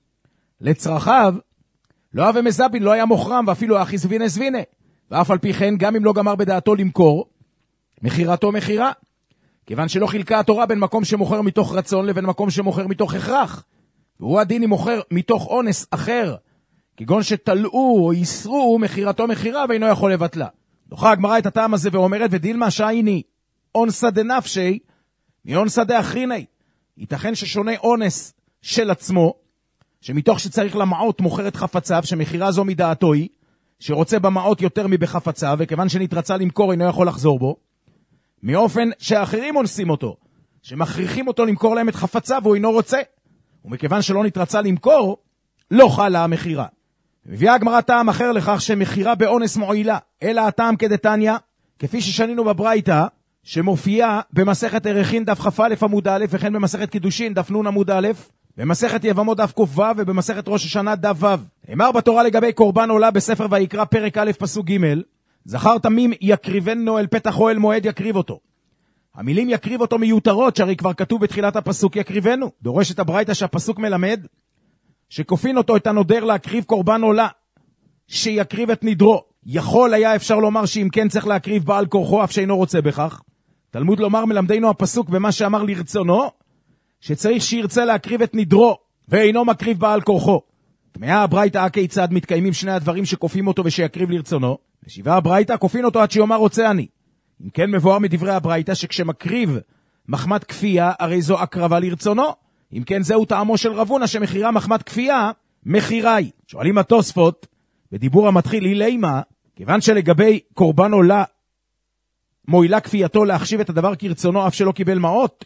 לצרכיו, לא אבי מזבין לא היה מוכרם ואפילו אחי זבינה זבינה. ואף על פי כן, גם אם לא גמר בדעתו למכור, מחירתו מחירה. כיוון שלא חילקה התורה בין מקום שמוכר מתוך רצון לבין מקום שמוכר מתוך הכרח. והוא הדין אם מוכר מתוך אונס אחר, כגון שתלעו או יסרו, מחירתו מחירה ואינו יכול לבטלה. דוחה הגמרא את הטעם הזה ואומרת, ודילמה שייני אונסה דנפשי מאונסה דאחריני. ייתכן ששונה אונס של עצמו, שמתוך שצריך למעות מוכר את חפציו, שמחירה זו מדעתו היא, שרוצה במעות יותר מבחפציו, וכיוון שנתרצה למכור אינו יכול לחזור בו, מאופן שאחרים אונסים אותו, שמכריחים אותו למכור להם את חפציו והוא אינו רוצה, ומכיוון שלא נתרצה למכור, לא חלה המחירה. מביאה הגמרא טעם אחר לכך שמחירה באונס מועילה, אלא הטעם כדתניא, כפי ששנינו בברייתא, שמופיעה במסכת ערכין דף כ"א עמוד א', וכן במסכת קידושין דף נ' עמוד א', במסכת יבמות דף ק"ו ובמסכת ראש השנה דף ו'. אמר בתורה לגבי קורבן עולה בספר ויקרא פרק א' פסוק ג', זכר תמים יקריבנו אל פתח אוהל מועד יקריב אותו. המילים יקריב אותו מיותרות, שהרי כבר כתוב בתחילת הפסוק יקריבנו. דורשת הברייתא שהפסוק מלמד שכופין אותו את הנודר להקריב קורבן עולה, שיקריב את נדרו. יכול היה אפשר לומר שאם כן צריך להקריב בעל כורחו אף שאינו רוצה בכך. תלמוד לומר מלמדנו הפסוק במה שאמר לרצונו, שצריך שירצה להקריב את נדרו ואינו מקריב בעל כורחו. תמיה הברייתא הכיצד מתקיימים שני הדברים שכופים אותו ושיקריב לרצונו? משיבה הברייתא כופין אותו עד שיאמר רוצה אני. אם כן מבואר מדברי הברייתא שכשמקריב מחמת כפייה הרי זו הקרבה לרצונו. אם כן זהו טעמו של רב הונא שמחירה מחמת כפייה מחירה היא. שואלים התוספות בדיבור המתחיל היא לימה, כיוון שלגבי קורבן עולה מועילה כפייתו להחשיב את הדבר כרצונו אף שלא קיבל מעות,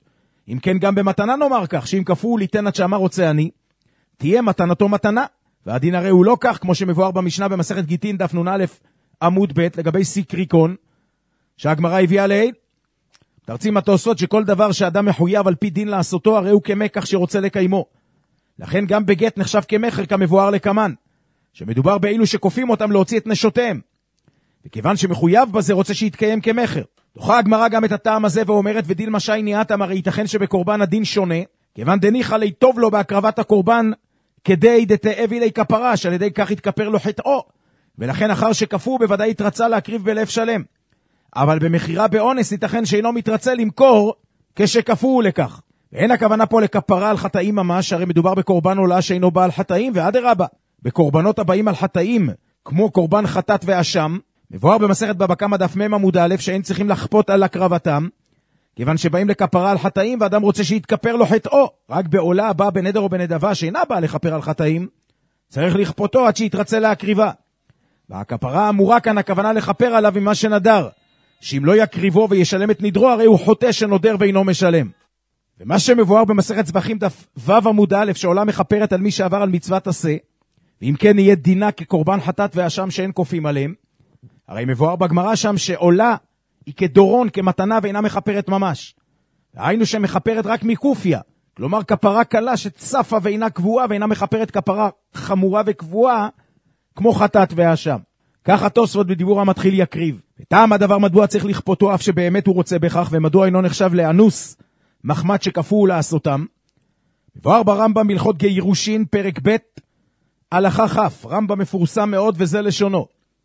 אם כן גם במתנה נאמר כך, שאם כפו ליתן עד שאמר רוצה אני, תהיה מתנתו מתנה, והדין הרי הוא לא כך, כמו שמבואר במשנה במסכת גיטין דף נ"א עמוד ב' לגבי סיקריקון, שהגמרא הביאה לעיל. תרצים התוספות שכל דבר שאדם מחויב על פי דין לעשותו, הרי הוא כמקח שרוצה לקיימו. לכן גם בגט נחשב כמחר כמבואר לקמן, שמדובר באילו שכופים אותם להוציא את נשותיהם. וכיוון שמחויב בזה רוצה שיתקיים כמחר. דוחה הגמרא גם את הטעם הזה ואומרת, ודיל משי ניאתם, הרי ייתכן שבקורבן הדין שונה, כיוון דניחא לי טוב לו בהקרבת הקורבן, כדי דתאבי לי כפרה, שעל ידי כך יתכפר לו חטאו, ולכן אחר שכפו בוודאי יתרצה להקריב בלב שלם. אבל במחירה באונס ייתכן שאינו מתרצה למכור כשכפו לכך. ואין הכוונה פה לכפרה על חטאים ממש, הרי מדובר בקורבן עולה שאינו בא על חטאים, ואדרבה, בקורבנות הבאים על חטאים, כמו קורבן חטאת ואשם, מבואר במסכת בבא קמא דף מ' עמוד א' שאין צריכים לחפות על הקרבתם, כיוון שבאים לכפרה על חטאים ואדם רוצה שיתכפר לו חטאו. רק בעולה הבאה בנדר או בנדבה שאינה באה לכפר על חטאים, צריך לכפותו עד שיתרצה להקריבה. והכפרה האמורה כאן הכוונה לכפר עליו עם מה שנדר, שאם לא יקריבו וישלם את נדרו, הרי הוא חוטא שנודר ואינו משלם. ומה שמבואר במסכת זבחים דף ו' עמוד א' שעולה מכפרת על מי שעבר על מצוות עשה, ואם כן יהיה דינה כקורבן חטאת ואשם שאין כופים עליהם, הרי מבואר בגמרא שם שעולה היא כדורון, כמתנה ואינה מכפרת ממש. היינו שמכפרת רק מקופיה, כלומר כפרה קלה שצפה ואינה קבועה, ואינה מכפרת כפרה חמורה וקבועה כמו חטאת ואשם. כך התוספות בדיבור המתחיל יקריב. וטעם הדבר מדוע צריך לכפותו אף שבאמת הוא רוצה בכך, ומדוע אינו נחשב לאנוס מחמת שכפו לעשותם. מבואר ברמב"ם בהלכות גירושין פרק ב' הלכה כ', רמב"ם מפורסם מאוד וזה לשונו.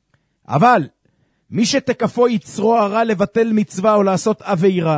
אבל מי שתקפו יצרו הרע לבטל מצווה או לעשות עבירה,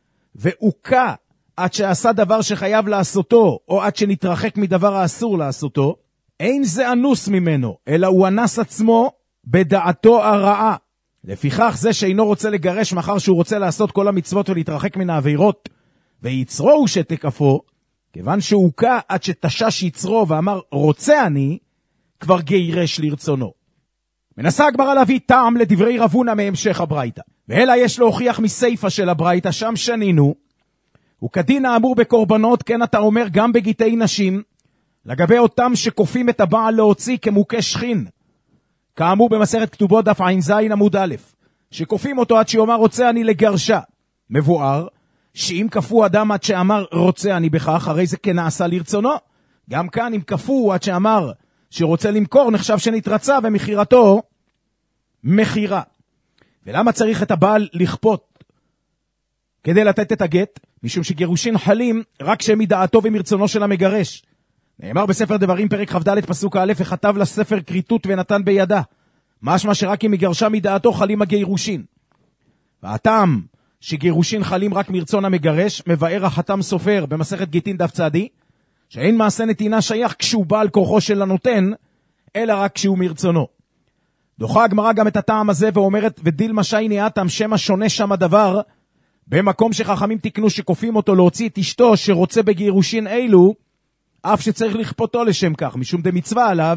ועוקה עד שעשה דבר שחייב לעשותו, או עד שנתרחק מדבר האסור לעשותו, אין זה אנוס ממנו, אלא הוא אנס עצמו בדעתו הרעה. לפיכך זה שאינו רוצה לגרש מחר שהוא רוצה לעשות כל המצוות ולהתרחק מן העבירות, ויצרו הוא שתקפו, כיוון שהוקה עד שתשש יצרו ואמר רוצה אני, כבר גירש לרצונו. מנסה הגמרא להביא טעם לדברי רב הונא מהמשך הברייתא, ואלא יש להוכיח מסייפה של הברייתא, שם שנינו, וכדין האמור בקורבנות, כן אתה אומר גם בגיטי נשים, לגבי אותם שכופים את הבעל להוציא כמוכה שכין, כאמור במסכת כתובות דף ע"ז עמוד א', שכופים אותו עד שיאמר רוצה אני לגרשה. מבואר שאם כפו אדם עד שאמר רוצה אני בכך, הרי זה כנעשה לרצונו. גם כאן אם כפו עד שאמר שרוצה למכור, נחשב שנתרצה ומחירתו מחירה. ולמה צריך את הבעל לכפות כדי לתת את הגט? משום שגירושין חלים רק שהם מדעתו ומרצונו של המגרש. נאמר בספר דברים פרק כ"ד פסוק א', וכתב לספר כריתות ונתן בידה. משמע שרק אם יגרשה מדעתו חלים הגירושין. והטעם שגירושין חלים רק מרצון המגרש, מבאר החתם סופר במסכת גיטין דף צדי, שאין מעשה נתינה שייך כשהוא בא על כוחו של הנותן, אלא רק כשהוא מרצונו. דוחה הגמרא גם את הטעם הזה ואומרת, ודיל משי ניאתם, שמה שונה שם הדבר, במקום שחכמים תקנו שכופים אותו להוציא את אשתו שרוצה בגירושין אילו, אף שצריך לכפותו לשם כך, משום דמצווה עליו,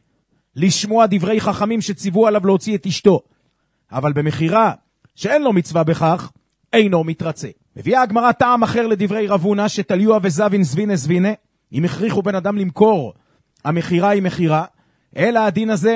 לשמוע דברי חכמים שציוו עליו להוציא את אשתו. אבל במחירה שאין לו מצווה בכך, אינו מתרצה. מביאה הגמרא טעם אחר לדברי רב הונא, שתליוע וזבין זבינה זבינה, אם הכריחו בן אדם למכור, המחירה היא מחירה, אלא הדין הזה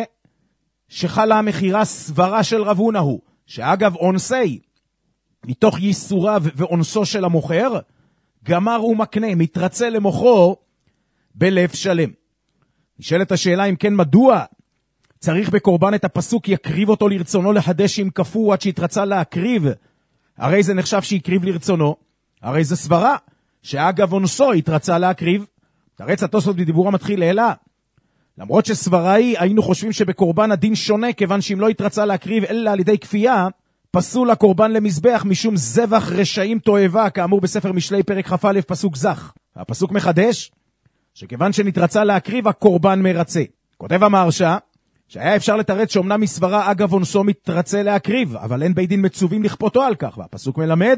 שחלה המחירה סברה של רב הונא הוא, שאגב אונסי, מתוך ייסוריו ואונסו של המוכר, גמר ומקנה, מתרצה למוכרו בלב שלם. נשאלת השאלה אם כן מדוע צריך בקורבן את הפסוק יקריב אותו לרצונו לחדש אם כפו עד שהתרצה להקריב, הרי זה נחשב שיקריב לרצונו, הרי זה סברה שאגב אונסו התרצה להקריב. תרץ התוספות בדיבור המתחיל אלא, למרות שסברה היא היינו חושבים שבקורבן הדין שונה, כיוון שאם לא התרצה להקריב אלא על ידי כפייה, פסול הקורבן למזבח משום זבח רשעים תועבה, כאמור בספר משלי פרק כ"א פסוק זך. הפסוק מחדש שכיוון שנתרצה להקריב הקורבן מרצה. כותב המהרש"א שהיה אפשר לתרץ שאומנם מסברה אגב אונסו מתרצה להקריב, אבל אין בית דין מצווים לכפותו על כך, והפסוק מלמד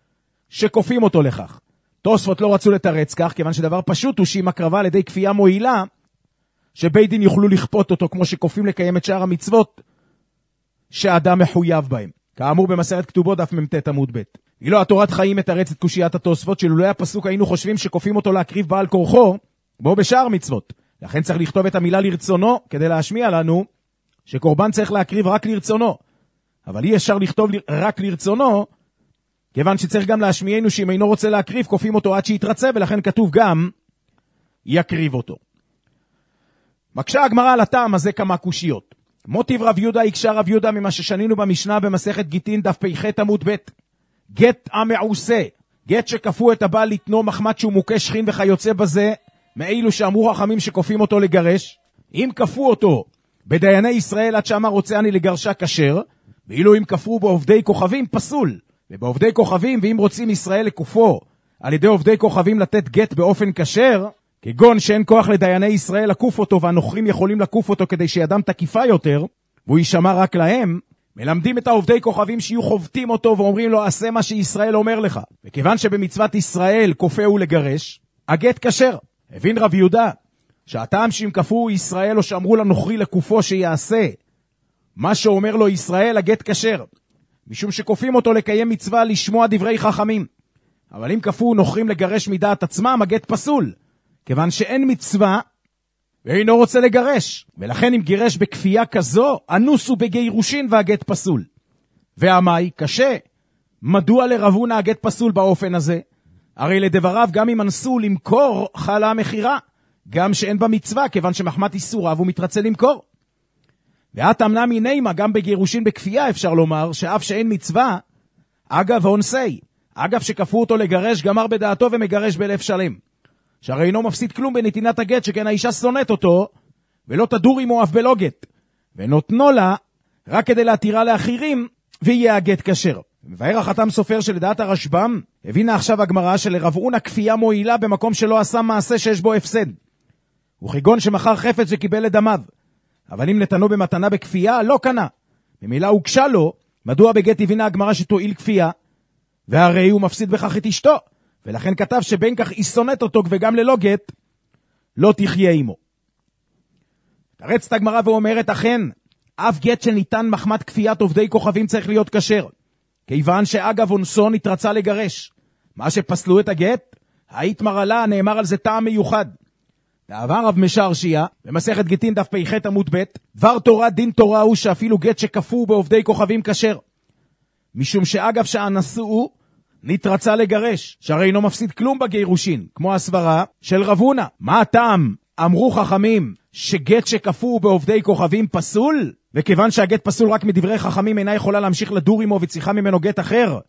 שכופים אותו לכך. תוספות לא רצו לתרץ כך, כיוון שדבר פשוט הוא שאם הקרבה על ידי כפייה מועילה, שבית דין יוכלו לכפות אותו כמו שכופים לקיים את שאר המצוות שהאדם מחויב בהם, כאמור במסכת כתובות דף מ"ט עמוד ב'. אילו התורת חיים מתרץ את קושיית התוספות, שלולא הפסוק היינו חושבים שכופים אותו להקריב בעל כורחו, בו בשאר מצוות. לכן צריך לכתוב את המילה לרצונו, כדי להשמיע לנו שקורבן צריך להקריב רק לרצונו. אבל אי אפשר לכתוב רק לרצונו, כיוון שצריך גם להשמיענו שאם אינו רוצה להקריב, כופים אותו עד שיתרצה, ולכן כתוב גם יקריב אותו. מקשה הגמרא על הטעם הזה כמה קושיות. מוטיב רב יהודה יקשה רב יהודה ממה ששנינו במשנה במסכת גיטין דף פ"ח עמוד ב'. גט המעושה, גט שכפו את הבעל לתנו מחמת שהוא מוכה שכין וכיוצא בזה, מאילו שאמרו חכמים שכופים אותו לגרש. אם כפו אותו בדייני ישראל עד שאמר רוצה אני לגרשה כשר, ואילו אם כפרו בעובדי כוכבים פסול. ובעובדי כוכבים, ואם רוצים ישראל לקופו על ידי עובדי כוכבים לתת גט באופן כשר, כגון שאין כוח לדייני ישראל לקוף אותו והנוכרים יכולים לקוף אותו כדי שידם תקיפה יותר, והוא יישמע רק להם, מלמדים את העובדי כוכבים שיהיו חובטים אותו ואומרים לו עשה מה שישראל אומר לך. וכיוון שבמצוות ישראל כופהו לגרש, הגט כשר. הבין רב יהודה שהטעם שאם כפו ישראל או שאמרו לנוכרי לקופו שיעשה מה שאומר לו ישראל, הגט כשר, משום שכופים אותו לקיים מצווה לשמוע דברי חכמים. אבל אם כפו נוכרים לגרש מדעת עצמם, הגט פסול, כיוון שאין מצווה ואינו רוצה לגרש. ולכן אם גירש בכפייה כזו, אנוסו בגירושין והגט פסול. והמאי קשה, מדוע לרבונה הגט פסול באופן הזה? הרי לדבריו גם אם אנסו למכור חלה המחירה, גם שאין בה מצווה, כיוון שמחמת איסוריו הוא מתרצה למכור. ואת אמנה מינימה, גם בגירושין בכפייה אפשר לומר, שאף שאין מצווה, אגב אונסי, אגב שכפו אותו לגרש, גמר בדעתו ומגרש בלב שלם. שהרי אינו מפסיד כלום בנתינת הגט, שכן האישה שונאת אותו, ולא תדור עמו אף בלא גט, ונותנו לה רק כדי להתירה לאחרים, ויהיה הגט כשר. מבאר החתם סופר שלדעת הרשב"ם, הבינה עכשיו הגמרא שלרבעונה כפייה מועילה במקום שלא עשה מעשה שיש בו הפסד. וכגון שמחר חפץ וקיבל לדמיו. אבל אם נתנו במתנה בכפייה, לא קנה. במילה הוקשה לו, מדוע בגט הבינה הגמרא שתועיל כפייה? והרי הוא מפסיד בכך את אשתו. ולכן כתב שבין כך היא שונאת אותו וגם ללא גט, לא תחיה עמו. תרצת הגמרא ואומרת, אכן, אף גט שניתן מחמת כפיית עובדי כוכבים צריך להיות כשר. כיוון שאגב אונסו נתרצה לגרש. מה שפסלו את הגט, היית מרלה, נאמר על זה טעם מיוחד. ועבר רב משרשיה, במסכת גיטין דף פ"ח עמוד ב', דבר תורה דין תורה הוא שאפילו גט שכפו בעובדי כוכבים כשר. משום שאגב שאנסו, נתרצה לגרש, שהרי אינו מפסיד כלום בגירושין, כמו הסברה של רבונה. מה הטעם? אמרו חכמים שגט שכפו בעובדי כוכבים פסול, וכיוון שהגט פסול רק מדברי חכמים אינה יכולה להמשיך לדור עמו וצריכה ממנו גט אחר.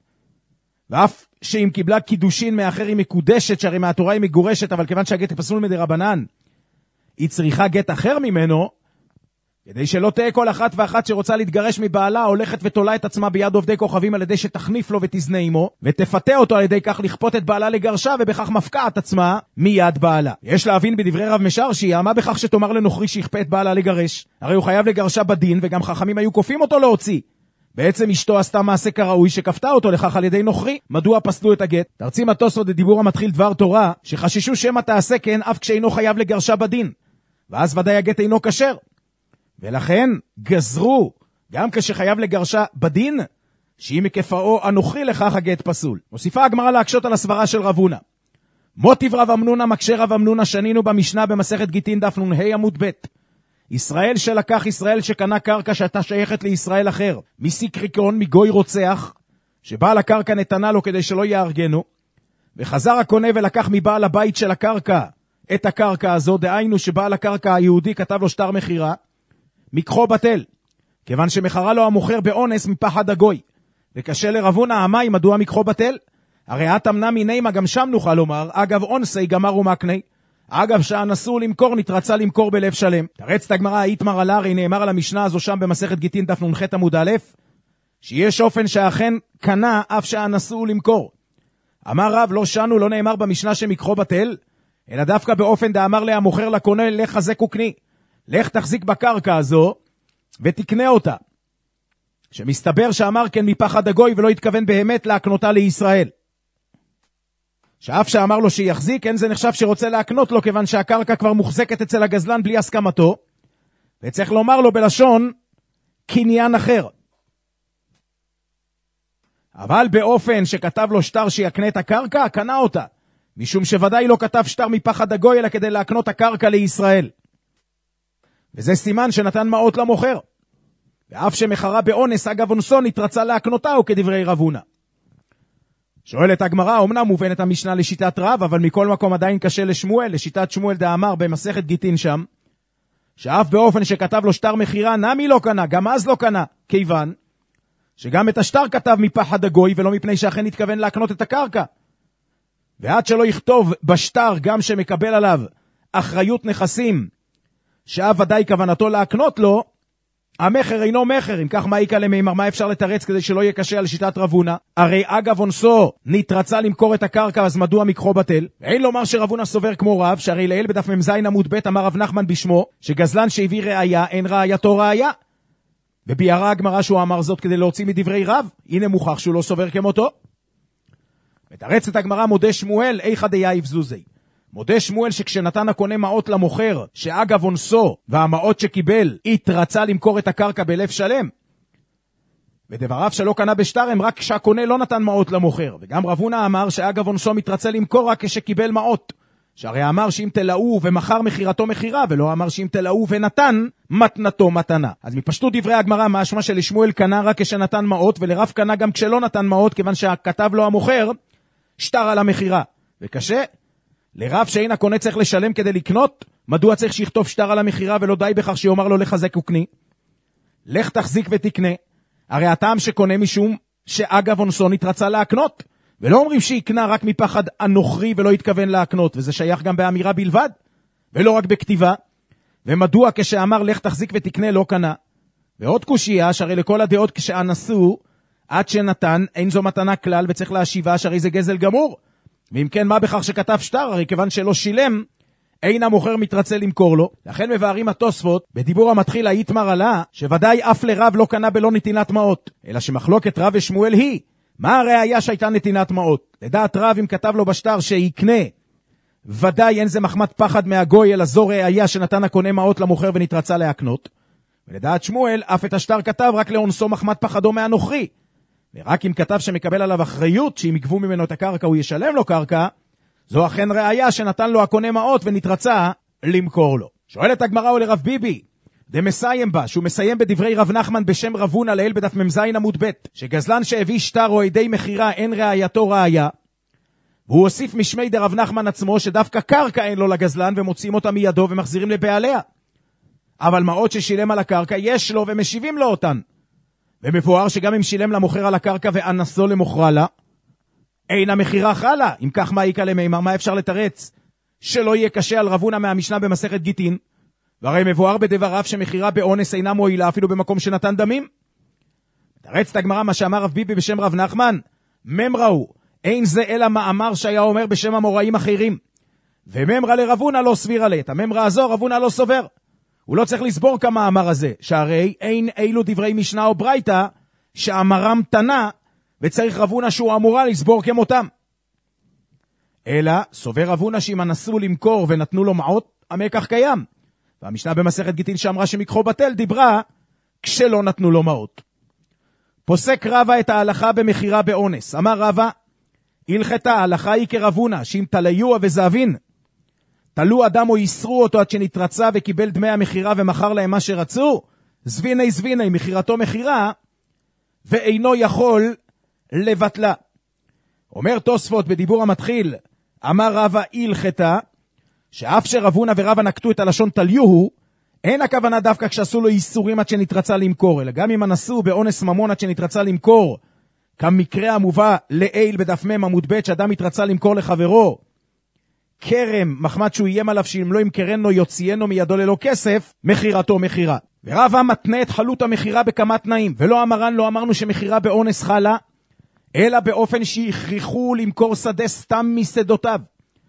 ואף שאם קיבלה קידושין מאחר היא מקודשת, שהרי מהתורה היא מגורשת, אבל כיוון שהגט פסול מדרבנן, היא צריכה גט אחר ממנו, כדי שלא תהיה כל אחת ואחת שרוצה להתגרש מבעלה, הולכת ותולה את עצמה ביד עובדי כוכבים על ידי שתחניף לו ותזנה עמו, ותפתה אותו על ידי כך לכפות את בעלה לגרשה, ובכך מפקע את עצמה מיד בעלה. יש להבין בדברי רב משרשיה, מה בכך שתאמר לנוכרי שיכפה את בעלה לגרש? הרי הוא חייב לגרשה בדין, וגם חכמים היו כופים אותו להוציא. בעצם אשתו עשתה מעשה כראוי שכפתה אותו לכך על ידי נוכרי. מדוע פסלו את הגט? תרצים התוספות בדיבור המתחיל דבר תורה, שחששו שמא תעשה כן אף כשאינו חייב לגרשה בדין, ואז ודאי הגט אינו כשר. ולכן גזרו, גם כשחייב לגרשה בדין, שאם מכפאו אנוכי לכך הגט פסול. מוסיפה הגמרא להקשות על הסברה של רבונה. מוטיב רב אמנונה מקשה רב אמנונה, שנינו במשנה במסכת גיטין דף נ"ה עמוד ב'. ישראל שלקח, ישראל שקנה קרקע שהייתה שייכת לישראל אחר, מסיקריקון, מגוי רוצח, שבעל הקרקע נתנה לו כדי שלא יארגנו, וחזר הקונה ולקח מבעל הבית של הקרקע את הקרקע הזו, דהיינו שבעל הקרקע היהודי כתב לו שטר מחירה, מקחו בטל, כיוון שמחרה לו המוכר באונס מפחד הגוי. וקשה לרבונה המאי, מדוע מקחו בטל? הרי את אמנה מינימה, גם שם נוכל לומר, אגב אונסי גמר ומקני, אגב שאנסו למכור נתרצה למכור בלב שלם. תרצת הגמרא היית מרלה, הרי נאמר על המשנה הזו שם במסכת גיטין דף נ"ח עמוד א', שיש אופן שאכן קנה אף שאנסו למכור. אמר רב, לא שנו, לא נאמר במשנה שמקחו בטל, אלא דווקא באופן דאמר לה המוכר לקונה, לך חזק וקני, לך תחזיק בקרקע הזו ותקנה אותה. שמסתבר שאמר כן מפחד הגוי ולא התכוון באמת להקנותה לישראל. שאף שאמר לו שיחזיק, אין זה נחשב שרוצה להקנות לו, כיוון שהקרקע כבר מוחזקת אצל הגזלן בלי הסכמתו, וצריך לומר לו בלשון קניין אחר. אבל באופן שכתב לו שטר שיקנה את הקרקע, קנה אותה, משום שוודאי לא כתב שטר מפחד הגוי, אלא כדי להקנות הקרקע לישראל. וזה סימן שנתן מעות למוכר. ואף שמחרה באונס אגב אונסו, נתרצה להקנותה, או כדברי רב הונא. שואלת הגמרא, אמנם מובנת המשנה לשיטת רב, אבל מכל מקום עדיין קשה לשמואל, לשיטת שמואל דאמר במסכת גיטין שם, שאף באופן שכתב לו שטר מחירה, נמי לא קנה, גם אז לא קנה, כיוון שגם את השטר כתב מפחד הגוי, ולא מפני שאכן התכוון להקנות את הקרקע. ועד שלא יכתוב בשטר גם שמקבל עליו אחריות נכסים, שאף ודאי כוונתו להקנות לו, המחר אינו מחר. אם כך מה יקה למימר, מה אפשר לתרץ כדי שלא יהיה קשה על שיטת רב הונא? הרי אגב אונסו נתרצה למכור את הקרקע, אז מדוע מקחו בטל? ואין לומר שרב הונא סובר כמו רב, שהרי לעיל בדף מ"ז עמוד ב' אמר רב נחמן בשמו, שגזלן שהביא ראיה אין ראייתו ראיה. וביארה הגמרא שהוא אמר זאת כדי להוציא מדברי רב, הנה מוכח שהוא לא סובר כמותו. מתרצת הגמרא, מודה שמואל איכא דייב זוזי. מודה שמואל שכשנתן הקונה מעות למוכר, שאגב אונסו והמעות שקיבל התרצה למכור את הקרקע בלב שלם, ודבריו שלא קנה בשטר הם רק כשהקונה לא נתן מעות למוכר. וגם רב הונא אמר שאגב אונסו מתרצה למכור רק כשקיבל מעות, שהרי אמר שאם תלאו ומחר מחירתו מחירה, ולא אמר שאם תלאו ונתן מתנתו מתנה. אז מפשטות דברי הגמרא משמע שלשמואל קנה רק כשנתן מעות, ולרב קנה גם כשלא נתן מעות, כיוון שכתב לו המוכר שטר על המחירה. וקשה לרב שאין הקונה צריך לשלם כדי לקנות, מדוע צריך שיכתוב שטר על המחירה, ולא די בכך שיאמר לו לחזק וקני? לך תחזיק ותקנה. הרי הטעם שקונה משום שאגב אונסו נתרצה להקנות, ולא אומרים שיקנה רק מפחד הנוכרי ולא התכוון להקנות, וזה שייך גם באמירה בלבד, ולא רק בכתיבה. ומדוע כשאמר לך תחזיק ותקנה לא קנה? ועוד קושייה, שהרי לכל הדעות כשאנסו עד שנתן אין זו מתנה כלל וצריך להשיבה, שהרי זה גזל גמור. ואם כן, מה בכך שכתב שטר? הרי כיוון שלא שילם, אין המוכר מתרצה למכור לו. לכן מבארים התוספות, בדיבור המתחיל היתמר עלה, שוודאי אף לרב לא קנה בלא נתינת מעות, אלא שמחלוקת רב ושמואל היא, מה הראיה שהייתה נתינת מעות? לדעת רב, אם כתב לו בשטר שיקנה, ודאי אין זה מחמת פחד מהגוי, אלא זו ראיה שנתן הקונה מעות למוכר ונתרצה להקנות. ולדעת שמואל, אף את השטר כתב רק לאונסו מחמת פחדו מהנוכרי. ורק אם כתב שמקבל עליו אחריות, שאם יגבו ממנו את הקרקע הוא ישלם לו קרקע, זו אכן ראיה שנתן לו הקונה מעות ונתרצה למכור לו. שואלת הגמרא ולרב ביבי, דמסיים בה, שהוא מסיים בדברי רב נחמן בשם רב הונא לעיל בדף מ"ז עמוד ב', שגזלן שהביא שטר או עדי מחירה אין ראייתו ראיה, והוא הוסיף משמי דרב נחמן עצמו שדווקא קרקע אין לו לגזלן ומוצאים אותה מידו ומחזירים לבעליה, אבל מעות ששילם על הקרקע יש לו ומשיבים לו אותן. ומבואר שגם אם שילם למוכר על הקרקע ואנסו למוכרה לה, אין המחירה חלה. אם כך מה יקה למימר, מה אפשר לתרץ שלא יהיה קשה על רב הונא מהמשנה במסכת גיטין? והרי מבואר בדבריו שמחירה באונס אינה מועילה אפילו במקום שנתן דמים. תרץ את הגמרא מה שאמר רב ביבי בשם רב נחמן, ממראו, אין זה אלא מאמר שהיה אומר בשם המוראים אחרים, וממרא לרב הונא לא סבירה לה. את הממרא הזו רב הונא לא סובר, הוא לא צריך לסבור כמאמר הזה, שהרי אין אילו דברי משנה או ברייתא שאמרם תנה, וצריך רב הונא שהוא אמורה לסבור כמותם. אלא סובר רב הונא שאם אנסו למכור ונתנו לו מעות, המקח קיים. והמשנה במסכת גיטין שאמרה שמקחו בטל דיברה כשלא נתנו לו מעות. פוסק רבא את ההלכה במחירה באונס. אמר רבא, הלכתה, ההלכה היא כרב הונא, שאם תליוע וזהבין, תלו אדם או יסרו אותו עד שנתרצה וקיבל דמי המחירה ומחר להם מה שרצו, זביני זביני, מחירתו מחירה, ואינו יכול לבטלה. אומר תוספות בדיבור המתחיל, אמר רבא הלכתה, שאף שרב הונא ורבא נקטו את הלשון תליוהו, אין הכוונה דווקא כשעשו לו איסורים עד שנתרצה למכור, אלא גם אם אנסו באונס ממון עד שנתרצה למכור, כמקרה המובא לעיל בדף מ' עמוד ב', שאדם התרצה למכור לחברו כרם, מחמת שהוא איים עליו שאם לא ימכרנו יוציאנו מידו ללא כסף, מחירתו מחירה. ורבא מתנה את חלות המחירה בכמה תנאים, ולא אמרן לא אמרנו שמחירה באונס חלה, אלא באופן שהכריחו למכור שדה סתם משדותיו,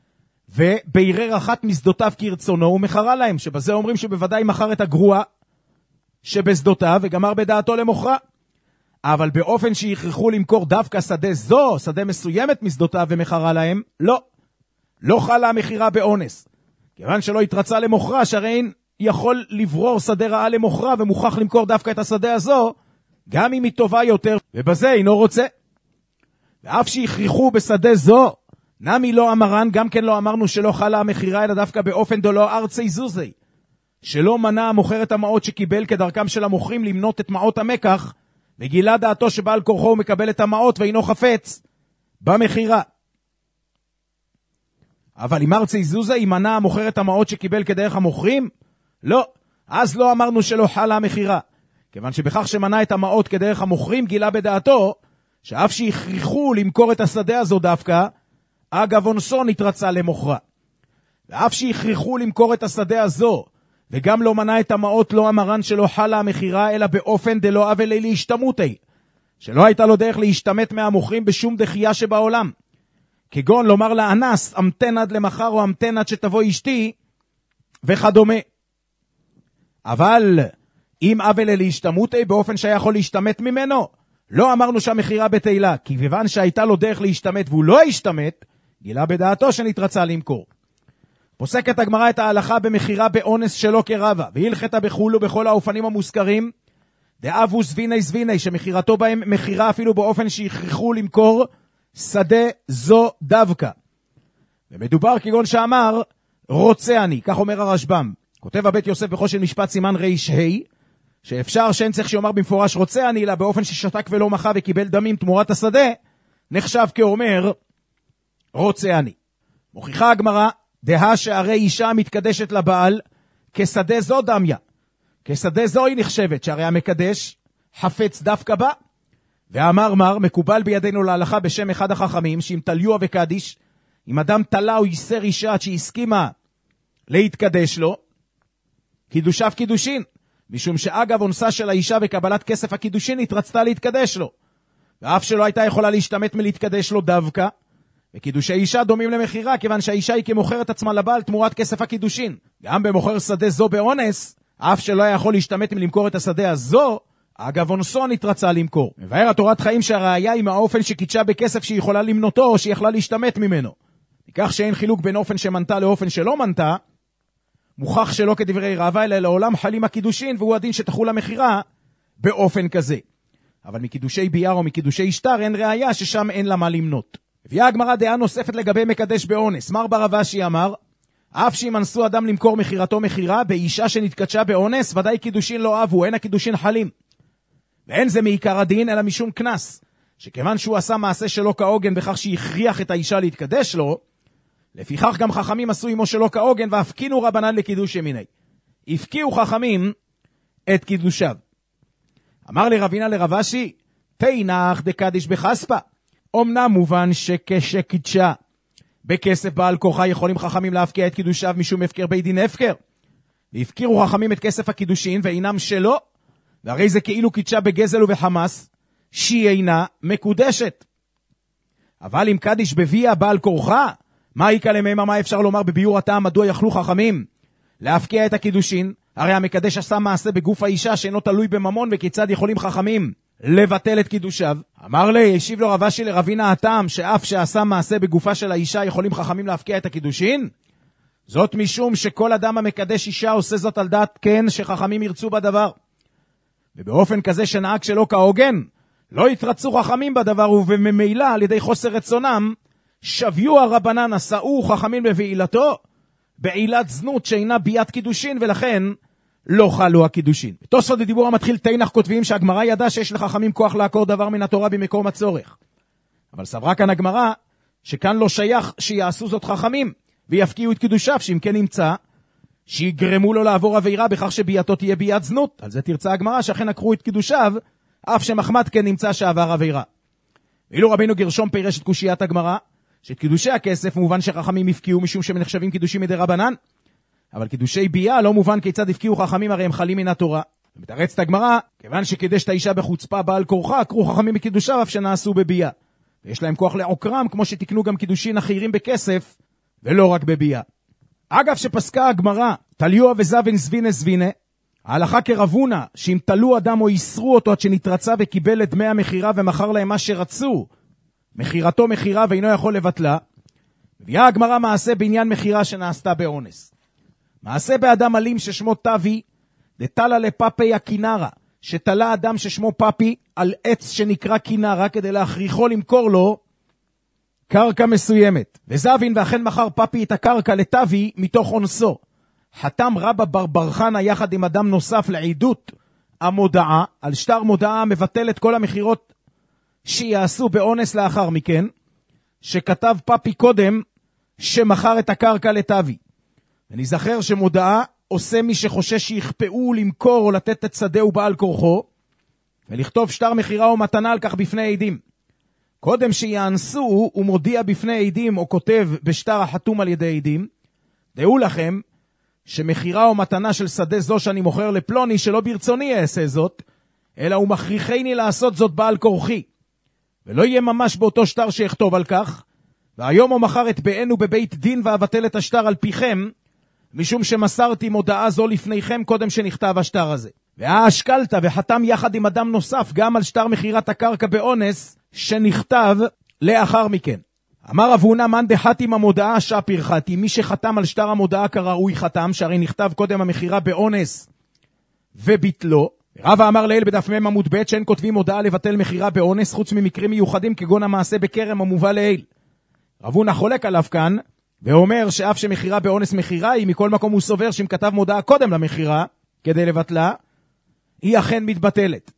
ובירר אחת משדותיו כרצונו ומחרה להם, שבזה אומרים שבוודאי מחר את הגרוע שבשדותיו וגמר בדעתו למוכרה. אבל באופן שהכריחו למכור דווקא שדה זו, שדה מסוימת משדותיו ומחרה להם, לא. לא חלה המחירה באונס. כיוון שלא התרצה למוכרה, שהרי יכול לברור שדה רעה למוכרה ומוכח למכור דווקא את השדה הזו, גם אם היא טובה יותר, ובזה אינו רוצה. ואף שהכריחו בשדה זו, נמי לא אמרן, גם כן לא אמרנו שלא חלה המחירה, אלא דווקא באופן דולו ארצי זוזי, שלא מנע המוכר את המעות שקיבל כדרכם של המוכרים למנות את מעות המקח, וגילה דעתו שבעל כורחו הוא מקבל את המעות ואינו חפץ במחירה. אבל אם ארצי זוזה, אם מנע המוכר את המעות שקיבל כדרך המוכרים, לא, אז לא אמרנו שלא חלה המחירה, כיוון שבכך שמנע את המעות כדרך המוכרים, גילה בדעתו שאף שהכריחו למכור את השדה הזו דווקא, אגב אונסו נתרצה למוכרה. ואף שהכריחו למכור את השדה הזו, וגם לא מנע את המעות, לא אמרן שלא חלה המחירה, אלא באופן דלא אבלי להשתמותי, שלא הייתה לו דרך להשתמת מהמוכרים בשום דחייה שבעולם, כגון לומר לאנס, אמתן עד למחר או אמתן עד שתבוא אשתי, וכדומה. אבל אם אבלי להשתמותי באופן שיכול להשתמת ממנו, לא אמרנו שהמחירה בתהילה, כי כיוון שהייתה לו דרך להשתמת והוא לא השתמת, גילה בדעתו שנתרצה למכור. פוסקת הגמרא את ההלכה במחירה באונס שלא כרבה, והלכתה בחול ובכל האופנים המוזכרים, דאבו זביני זביני, שמחירתו בהם מחירה אפילו באופן שהכריחו למכור שדה זו דווקא. ומדובר כגון שאמר, רוצה אני, כך אומר הרשב"ם. כותב הבית יוסף בחושן משפט סימן ריש ה', שאפשר שאין צריך שיאמר במפורש רוצה אני, אלא באופן ששתק ולא מחה וקיבל דמים תמורת השדה, נחשב כאומר רוצה אני. מוכיחה הגמרא, דהה שהרי אישה מתקדשת לבעל, כשדה זו דמיה. כשדה זו היא נחשבת, שהרי המקדש חפץ דווקא בה. ואמר מר, מקובל בידינו להלכה בשם אחד החכמים, שאם תליוע וקדיש, אם אדם תלה או ייסר אישה שהסכימה להתקדש לו, קידושיו קידושין, משום שאגב אונסה של האישה וקבלת כסף הקידושין התרצתה להתקדש לו, ואף שלא הייתה יכולה להשתמט מלהתקדש לו דווקא, וקידושי אישה דומים למחירה, כיוון שהאישה היא כמוכרת עצמה לבעל תמורת כסף הקידושין. גם במוכר שדה זו באונס, אף שלא היה יכול להשתמט מלמכור את השדה הזו, אגב אונסו נתרצה למכור. מבאר התורת חיים שהראיה היא מהאופן שקידשה בכסף שהיא יכולה למנותו, או שהיא יכלה להשתמט ממנו. מכך שאין חילוק בין אופן שמנתה לאופן שלא מנתה, מוכח שלא כדברי רבא, אלא לעולם חלים הקידושין, והוא הדין שתחול המחירה באופן כזה. אבל מקידושי בייר או מקידושי שטר אין ראיה ששם אין לה מה למנות. הביאה הגמרא דעה נוספת לגבי מקדש באונס. מר בר אבשי אמר, אף שאם אנסו אדם למכור מחירתו מחירה, באישה שנתקדשה באונס, ודאי קידושין לא אהבו, אין הקידושין חלים. ואין זה מעיקר הדין, אלא משום כנס, שכיוון שהוא עשה מעשה שלא כהוגן בכך שהכריח את האישה להתקדש לו, לפיכך גם חכמים עשו עמו שלא כהוגן, והפקינו רבנן לקידוש ימיני. הפקיעו חכמים את קידושיו. אמר לרבינה לרבשי, תינח דקדיש בחספה. אמנם מובן שכשקידשה בכסף בעל כורחה יכולים חכמים להפקיע את קידושיו משום הפקר בית דין הפקר. והפקירו חכמים את כסף הקידושין ואינם שלו, והרי זה כאילו קידשה בגזל ובחמאס, שהיא אינה מקודשת. אבל אם קדיש בביאה בעל כורחה, מה יקה לממה, מה אפשר לומר בביור הטעם, מדוע יכלו חכמים להפקיע את הקידושין? הרי המקדש עשה מעשה בגוף האישה שאינו תלוי בממון, וכיצד יכולים חכמים לבטל את קידושיו? אמר לי, השיב לו רבשי לרבינה הטעם, שאף שעשה מעשה בגופה של האישה יכולים חכמים להפקיע את הקידושין? זאת משום שכל אדם המקדש אישה עושה זאת על דעת כן שחכמים ירצו בדבר. ובאופן כזה שנהג שלא כהוגן, לא יתרצו חכמים בדבר, ובממילא על ידי חוסר רצונם, שביו הרבנן עשאו חכמים בבעילתו, בעילת זנות שאינה ביאת קידושין, ולכן לא חלו הקידושין. בתוספות הדיבור המתחיל תינח כותבים שהגמרא ידע שיש לחכמים כוח לעקור דבר מן התורה במקום הצורך. אבל סברה כאן הגמרא שכאן לא שייך שיעשו זאת חכמים, ויפקיעו את קידושיו, שאם כן נמצא שיגרמו לו לעבור עבירה בכך שביאתו תהיה ביאת זנות. על זה תרצה הגמרא שאכן עקרו את קידושיו, אף שמחמד כן נמצא שעבר עבירה. ואילו רבינו גרשום פירש את קושיית הגמרא, שאת קידושי הכסף מובן שחכמים הפקיעו משום שהם נחשבים קידושים מדי רבנן, אבל קידושי ביאה לא מובן כיצד הפקיעו חכמים, הרי הם חלים מן התורה. ומתרצת הגמרא, כיוון שקידש את האישה בחוצפה בעל כורחה, עקרו חכמים בקידושיו אף שנעשו בביאה. ויש להם כוח לעוקרם, כמו שתקנו גם קידושין אחרים בכסף, ולא רק בביאה. אגב שפסקה הגמרא, תליוע וזבין זבינה זבינה, ההלכה כרבונה, שאם תלו אדם או יסרו אותו עד שנתרצה וקיבל את דמי המחירה ומחר להם מה שרצו, מחירתו מחירה ואינו יכול לבטלה, הביאה הגמרא מעשה בעניין מחירה שנעשתה באונס. מעשה באדם אלים ששמו טבי, דתלה לפאפי הכינרה, שתלה אדם ששמו פאפי על עץ שנקרא כינרה כדי להכריחו למכור לו קרקע מסוימת, וזבין ואכן מכר פאפי את הקרקע לטבי מתוך אונסו. חתם רבא בר בר חנה יחד עם אדם נוסף לעידות המודעה, על שטר מודעה מבטל את כל המחירות שיעשו באונס לאחר מכן, שכתב פאפי קודם שמכר את הקרקע לטבי. ונזכר שמודעה עושה מי שחושש שיכפאו למכור או לתת את שדהו בעל כורחו, ולכתוב שטר מחירה או מתנה על כך בפני עדים. קודם שיאנסו הוא מודיע בפני עדים או כותב בשטר החתום על ידי עדים, דעו לכם שמחירה או מתנה של שדה זו שאני מוכר לפלוני שלא ברצוני אעשה זאת, אלא הוא מכריחני לעשות זאת בעל כורחי. ולא יהיה ממש באותו שטר שיכתוב על כך, והיום הוא מכר את בענו בבית דין ואבטל את השטר על פיכם, משום שמסרתי מודעה זו לפניכם קודם שנכתב השטר הזה. והאשכלת וחתם יחד עם אדם נוסף גם על שטר מחירת הקרקע באונס שנכתב לאחר מכן. אמר רב הונא מאן דחתים המודעה שפיר חתים, מי שחתם על שטר המודעה כראוי חתם, שהרי נכתב קודם המחירה באונס וביטלו. רבא אמר לעיל בדף מ' עמוד ב' שאין כותבים מודעה לבטל מחירה באונס חוץ ממקרים מיוחדים כגון המעשה בכרם המובא לעיל. רב הונא חולק עליו כאן ואומר שאף שמחירה באונס מחירה היא, מכל מקום הוא סובר שאם כתב מודעה קודם למחירה כדי לבטלה, היא אכן מתבטלת.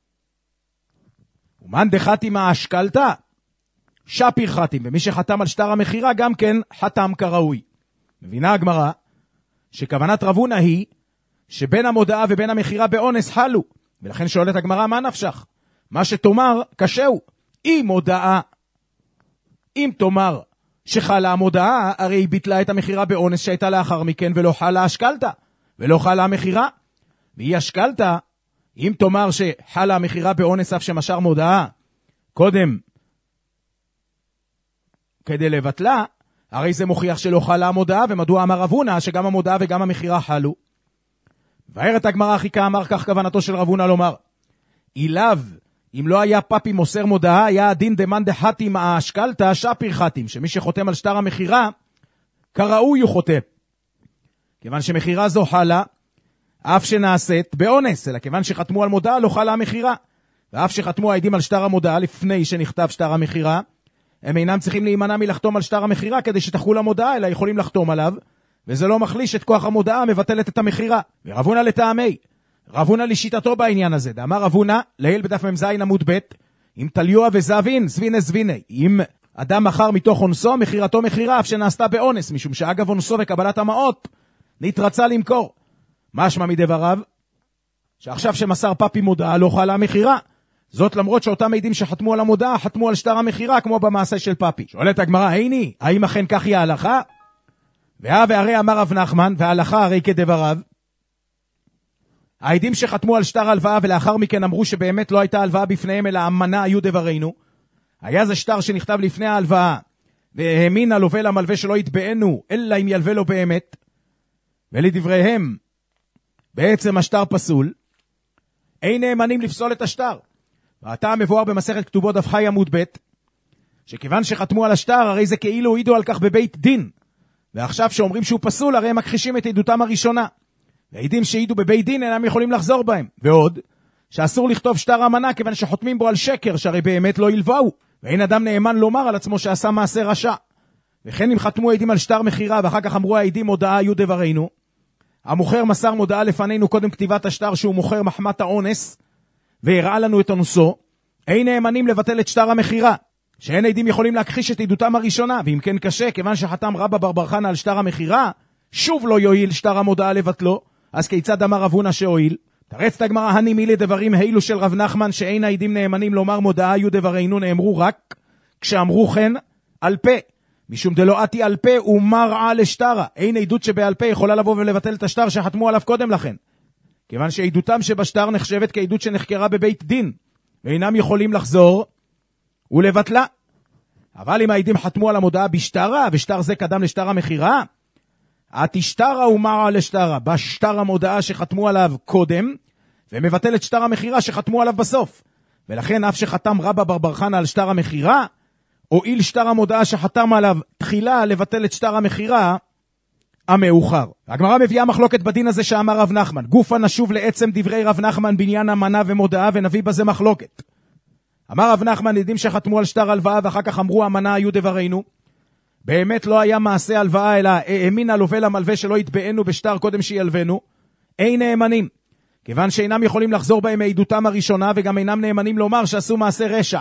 ומאן דחתים האשכלתא שפיר חתים, ומי שחתם על שטר המחירה גם כן חתם כראוי. מבינה הגמרא שכוונת רב הונא היא שבין המודעה ובין המחירה באונס חלו, ולכן שואלת הגמרא מה נפשך? מה שתאמר קשהו. אם מודעה, אם תאמר שחלה המודעה, הרי היא ביטלה את המחירה באונס שהייתה לאחר מכן, ולא חלה אשכלתא, ולא חלה המחירה. והיא אשכלתא, אם תאמר שחלה המחירה באונס אף שמשאר מודעה קודם כדי לבטלה, הרי זה מוכיח שלא חלה המודעה, ומדוע אמר רב הונא שגם המודעה וגם המחירה חלו? והערת הגמרא חיכה אמר כך כוונתו של רב הונא לומר, אילב, אם לא היה פאפי מוסר מודעה, היה הדין דמאן דחתים האשכלתא שפיר חתים, שמי שחותם על שטר המחירה כראוי הוא חותם, כיוון שמחירה זו חלה אף שנעשית באונס, אלא כיוון שחתמו על מודעה לא חלה המחירה, ואף שחתמו העדים על שטר המודעה לפני שנכתב שטר המחירה, הם אינם צריכים להימנע מלחתום על שטר המחירה כדי שתחול המודעה, אלא יכולים לחתום עליו, וזה לא מחליש את כוח המודעה, מבטלת את המחירה. ורב הונא לטעמי, רב הונא לשיטתו בעניין הזה, דאמר רב הונא לעיל בדף מ"ז עמוד ב', אם תליוע וזבין זביני זביני, אם אדם מכר מתוך אונסו, מחירתו מחירה אף שנעשתה באונס, משום שאגב אונסו וקבלת המעות נתרצה למכור. משמע מדבריו שעכשיו שמסר פאפי מודעה לא חלה המחירה, זאת למרות שאותם עדים שחתמו על המודעה חתמו על שטר המחירה כמו במעשה של פאפי. שואלת הגמרא, איני, האם אכן כך היא ההלכה? ואה והרי אמר רב נחמן, וההלכה הרי כדבריו, העדים שחתמו על שטר הלוואה ולאחר מכן אמרו שבאמת לא הייתה הלוואה בפניהם אלא אמנה היו דברינו, היה זה שטר שנכתב לפני ההלוואה, והאמין הלווה למלווה שלא יתבענו אלא אם ילווה לו באמת, ולדבריהם בעצם השטר פסול, אין נאמנים לפסול את השטר. ואתה מבואר במסכת כתובות דף חי עמוד ב', שכיוון שחתמו על השטר הרי זה כאילו העידו על כך בבית דין, ועכשיו שאומרים שהוא פסול הרי הם מכחישים את עדותם הראשונה, והעדים שהעידו בבית דין אינם יכולים לחזור בהם. ועוד שאסור לכתוב שטר אמנה כיוון שחותמים בו על שקר שהרי באמת לא ילבאו, ואין אדם נאמן לומר על עצמו שעשה מעשה רשע. וכן אם חתמו העדים על שטר מחירה ואחר כך אמרו העדים מודעה היו דברינו, המוכר מסר מודעה לפנינו קודם כתיבת השטר שהוא מוכר מחמת האונס והראה לנו את אונסו, אין נאמנים לבטל את שטר המחירה, שאין עדים יכולים להכחיש את עדותם הראשונה, ואם כן קשה, כיוון שחתם רבא בר בר חנה על שטר המחירה, שוב לא יועיל שטר המודעה לבטלו, אז כיצד אמר רב הונא שהועיל? תרצת הגמרא הנימי לדברים האלו של רב נחמן שאין העדים נאמנים לומר מודעה היו דברינו, נאמרו רק כשאמרו כן על פה, משום דלא עתי על פה ומרעה לשטרה, אין עדות שבעל פה יכולה לבוא ולבטל את השטר שחתמו עליו קודם לכן, כיוון שעדותם שבשטר נחשבת כעדות שנחקרה בבית דין, ואינם יכולים לחזור ולבטלה. אבל אם העדים חתמו על המודעה בשטרה, ושטר זה קדם לשטר המחירה, התשטרה ומרעה לשטרה, בשטר המודעה שחתמו עליו קודם, ומבטל את שטר המחירה שחתמו עליו בסוף. ולכן אף שחתם רבא בר בר חנה על שטר המחירה, הואיל שטר המודעה שחתם עליו תחילה לבטל את שטר המחירה המאוחר. הגמרא מביאה מחלוקת בדין הזה שאמר רב נחמן, גופה נשוב לעצם דברי רב נחמן בעניין אמנה ומודעה ונביא בזה מחלוקת. אמר רב נחמן, עדים שחתמו על שטר הלוואה ואחר כך אמרו אמנה היו דברינו. באמת לא היה מעשה הלוואה, אלא האמין הלווה למלווה שלא יתבענו בשטר קודם שילוונו. אין נאמנים, כיוון שאינם יכולים לחזור בהם מעדותם הראשונה, וגם אינם נאמנים לומר שעשו מעשה רשע,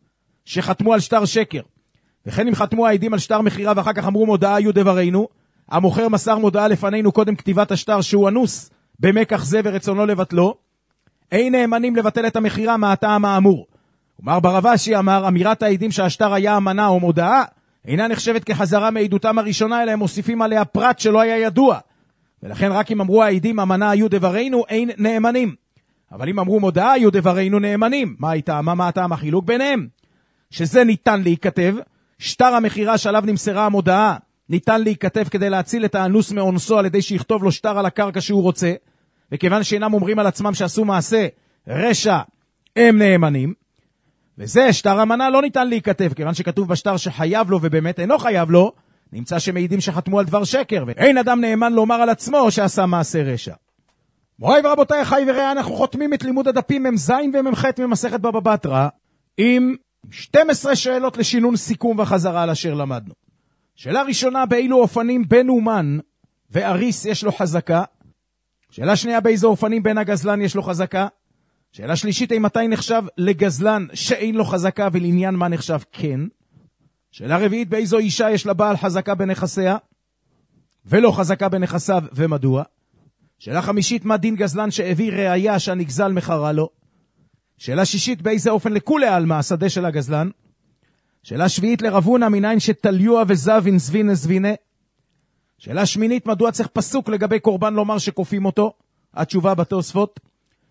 שחתמו על שטר שקר. וכן אם חתמו העדים על שטר מחירה ואחר כך אמרו מודעה היו דברינו, המוכר מסר מודעה לפנינו קודם כתיבת השטר שהוא אנוס במקח זה ורצונו לבטלו, אין נאמנים לבטל את המחירה מהטעם האמור. ומר ברבשי אמר, אמירת העדים שהשטר היה אמנה או מודעה, אינה נחשבת כחזרה מעדותם הראשונה, אלא הם מוסיפים עליה פרט שלא היה ידוע. ולכן רק אם אמרו העדים אמנה היו דברינו, אין נאמנים. אבל אם אמרו מודעה היו דברינו, נאמנים. מה הייתה? מה, מה הטעם החילוק ביניהם? שזה ניתן להיכתב, שטר המחירה שעליו נמסרה המודעה, ניתן להיכתב כדי להציל את האנוס מאונסו על ידי שיכתוב לו שטר על הקרקע שהוא רוצה, וכיוון שאינם אומרים על עצמם שעשו מעשה רשע, הם נאמנים. וזה, שטר אמנה לא ניתן להיכתב, כיוון שכתוב בשטר שחייב לו ובאמת אינו חייב לו, נמצא שמעידים שחתמו על דבר שקר, ואין אדם נאמן לומר על עצמו שעשה מעשה רשע. מוריי ורבותיי, חי וראה, אנחנו חותמים את לימוד הדפים ממז וממח ממסכת בבא בתרא, עם שתים עשרה שאלות לשינון סיכום וחזרה על אשר למדנו. שאלה ראשונה, באילו אופנים בן אומן ואריס יש לו חזקה? שאלה שנייה, באיזו אופנים בן הגזלן יש לו חזקה? שאלה שלישית, אם מתי נחשב לגזלן שאין לו חזקה ולעניין מה נחשב כן? שאלה רביעית, באיזו אישה יש לה בעל חזקה בנכסיה ולא חזקה בנכסיו ומדוע? שאלה חמישית, מה דין גזלן שהביא ראיה שהנגזל מחרה לו? שאלה שישית, באיזה אופן לכולי עלמא השדה של הגזלן? שאלה שביעית, לרבונה מניין שתליוע וזבין זבינה זבינה? שאלה שמינית, מדוע צריך פסוק לגבי קורבן לומר שקופים אותו? התשובה בתוספות.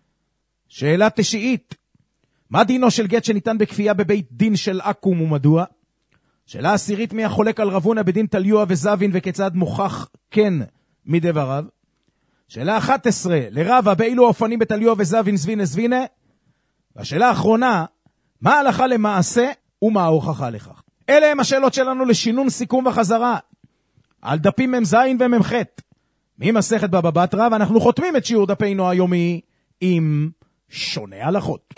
שאלה תשיעית, מה דינו של גט שניתן בכפייה בבית דין של עקום ומדוע? שאלה עשירית, מי החולק על רבונה בדין תליוע וזבין וכיצד מוכח כן מדבריו? שאלה אחת עשרה, לרבה באילו אופנים בתליוע וזבין זבינה זבינה? והשאלה האחרונה, מה ההלכה למעשה ומה ההוכחה לכך? אלה הם השאלות שלנו לשינון סיכום וחזרה על דפים ממז וממח ממסכת בבא בתרא, ואנחנו חותמים את שיעור דפינו היומי עם שונה הלכות.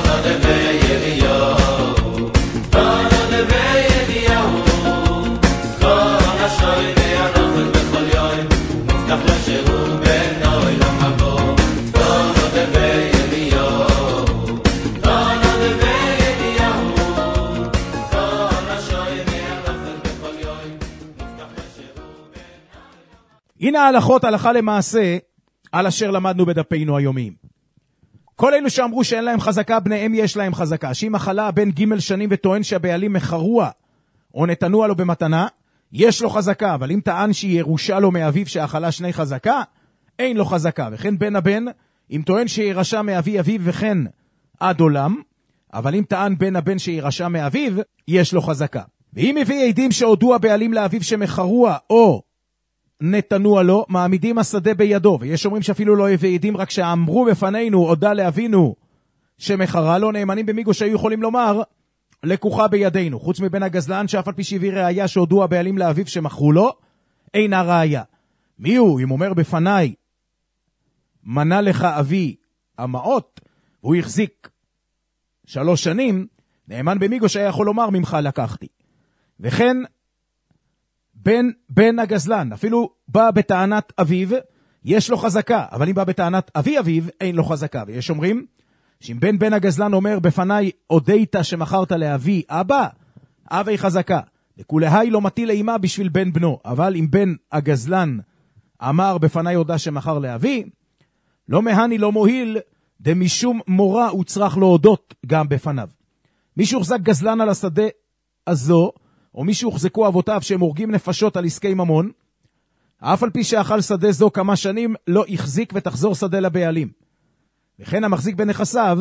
הנה ההלכות הלכה למעשה על אשר למדנו בדפינו היומיים. כל אלו שאמרו שאין להם חזקה, בניהם יש להם חזקה. שאם החלה בן ג' שנים וטוען שהבעלים מחרוע או נתנוע לו במתנה, יש לו חזקה. אבל אם טען שהיא ירושה לו מאביו שהחלה שני חזקה, אין לו חזקה. וכן בן הבן, אם טוען שירשה מאבי אביו וכן עד עולם, אבל אם טען בן הבן שירשה מאביו, יש לו חזקה. ואם הביא עדים שהודו הבעלים לאביו שמחרוע או נתנוע לו, מעמידים השדה בידו, ויש אומרים שאפילו לא הביא עדים, רק שאמרו בפנינו, הודע לאבינו שמחרה לו, נאמנים במיגו שהיו יכולים לומר, לקוחה בידינו, חוץ מבן הגזלן, שאף על פי שהביא ראיה שהודו הבעלים לאביו שמחרו לו, אינה ראיה. מי הוא? אם אומר בפניי, מנה לך אבי המעות, והוא החזיק שלוש שנים, נאמן במיגו שהיה יכול לומר, ממך לקחתי. וכן, בן, בן הגזלן, אפילו בא בטענת אביו, יש לו חזקה, אבל אם בא בטענת אבי אביו, אין לו חזקה. ויש אומרים, שאם בן בן הגזלן אומר, בפניי הודית שמכרת לאבי אבא, אבי חזקה. לכולהי לא מטיל אימה בשביל בן בנו, אבל אם בן הגזלן אמר בפניי הודה שמכר לאבי, לא מהני לא מועיל, דמשום מורה הוא צריך להודות גם בפניו. מי שהוחזק גזלן על השדה הזו, או מי שהוחזקו אבותיו שהם הורגים נפשות על עסקי ממון, אף על פי שאכל שדה זו כמה שנים, לא יחזיק ותחזור שדה לבעלים. וכן המחזיק בנכסיו,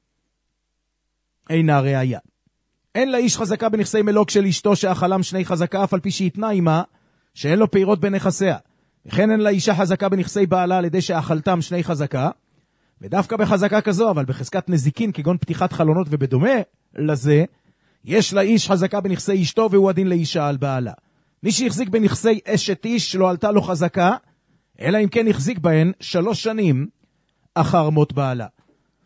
אינה ראיה. אין לאיש חזקה בנכסי מלוק של אשתו שאכלם שני חזקה, אף על פי שהתנה עמה, שאין לו פירות בנכסיה. וכן אין לאישה חזקה בנכסי בעלה על ידי שאכלתם שני חזקה, ודווקא בחזקה כזו, אבל בחזקת נזיקין, כגון פתיחת חלונות ובדומה לזה, יש לאיש חזקה בנכסי אשתו, והוא הדין לאישה על בעלה. מי שהחזיק בנכסי אשת איש לא עלתה לו חזקה, אלא אם כן החזיק בהן שלוש שנים אחר מות בעלה.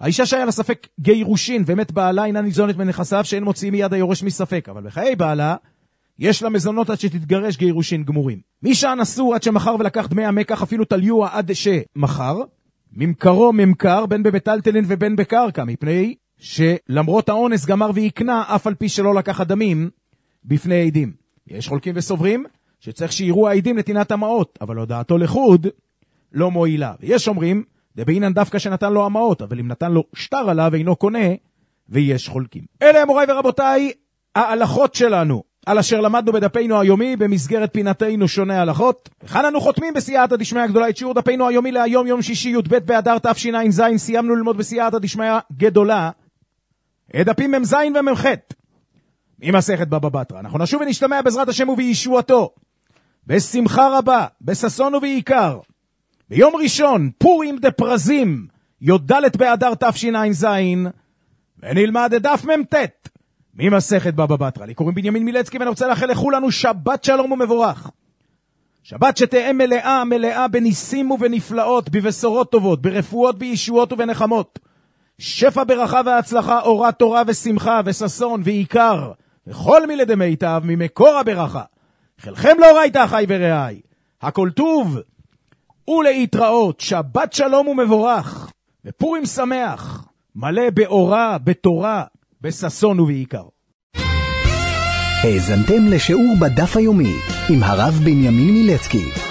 האישה שהיה לה ספק גירושין ומת בעלה אינה ניזונת מנכסיו שאין מוציאים מיד היורש מספק, אבל בחיי בעלה יש לה מזונות עד שתתגרש גירושין גמורים. מי שאנסו עד שמחר ולקח דמי המקח אפילו תליוע עד שמחר, ממכרו ממכר בין בבטלטלין ובין בקרקע, מפני שלמרות האונס גמר ויקנה אף על פי שלא לקח דמים בפני עדים. יש חולקים וסוברים שצריך שיראו העדים נתינת המעות, אבל הודעתו לחוד לא מועילה. ויש אומרים דבעינן דווקא שנתן לו המעות, אבל אם נתן לו שטר עליו אינו קונה, ויש חולקים. אלה מוריי ורבותיי ההלכות שלנו על אשר למדנו בדפינו היומי במסגרת פינתנו שונה ההלכות. וכאן אנו חותמים בסייעתא דשמיא גדולה את שיעור דפינו היומי להיום יום שישי י"ב באדר תשע"ז. סיימנו ללמוד בסייעתא דשמיא גדולה את דפים מ"ז ומ"ח ממסכת בבא בתרא. אנחנו נשוב ונשתמע בעזרת השם ובישועתו בשמחה רבה, בששון ובעיקר, ביום ראשון פורים דפרזים י"ד באדר תשע"ז, ונלמד את דף מ"ט ממסכת בבא בתרא. לי קוראים בנימין מילצקי ואני רוצה לאחל לכולנו שבת שלום ומבורך. שבת שתהיה מלאה מלאה בניסים ובנפלאות, בבשורות טובות, ברפואות, בישועות ובנחמות, שפע ברכה והצלחה, אורה תורה ושמחה וששון ועיקר וכל מילי דמיטב ממקור הברכה. חלכם לא ראית אחי ורעי, הכל טוב ולהתראות. שבת שלום ומבורך ופורים שמח מלא באורה, בתורה, בששון ובעיקר. האזנתם לשיעור בדף היומי עם הרב בנימין מילצקי.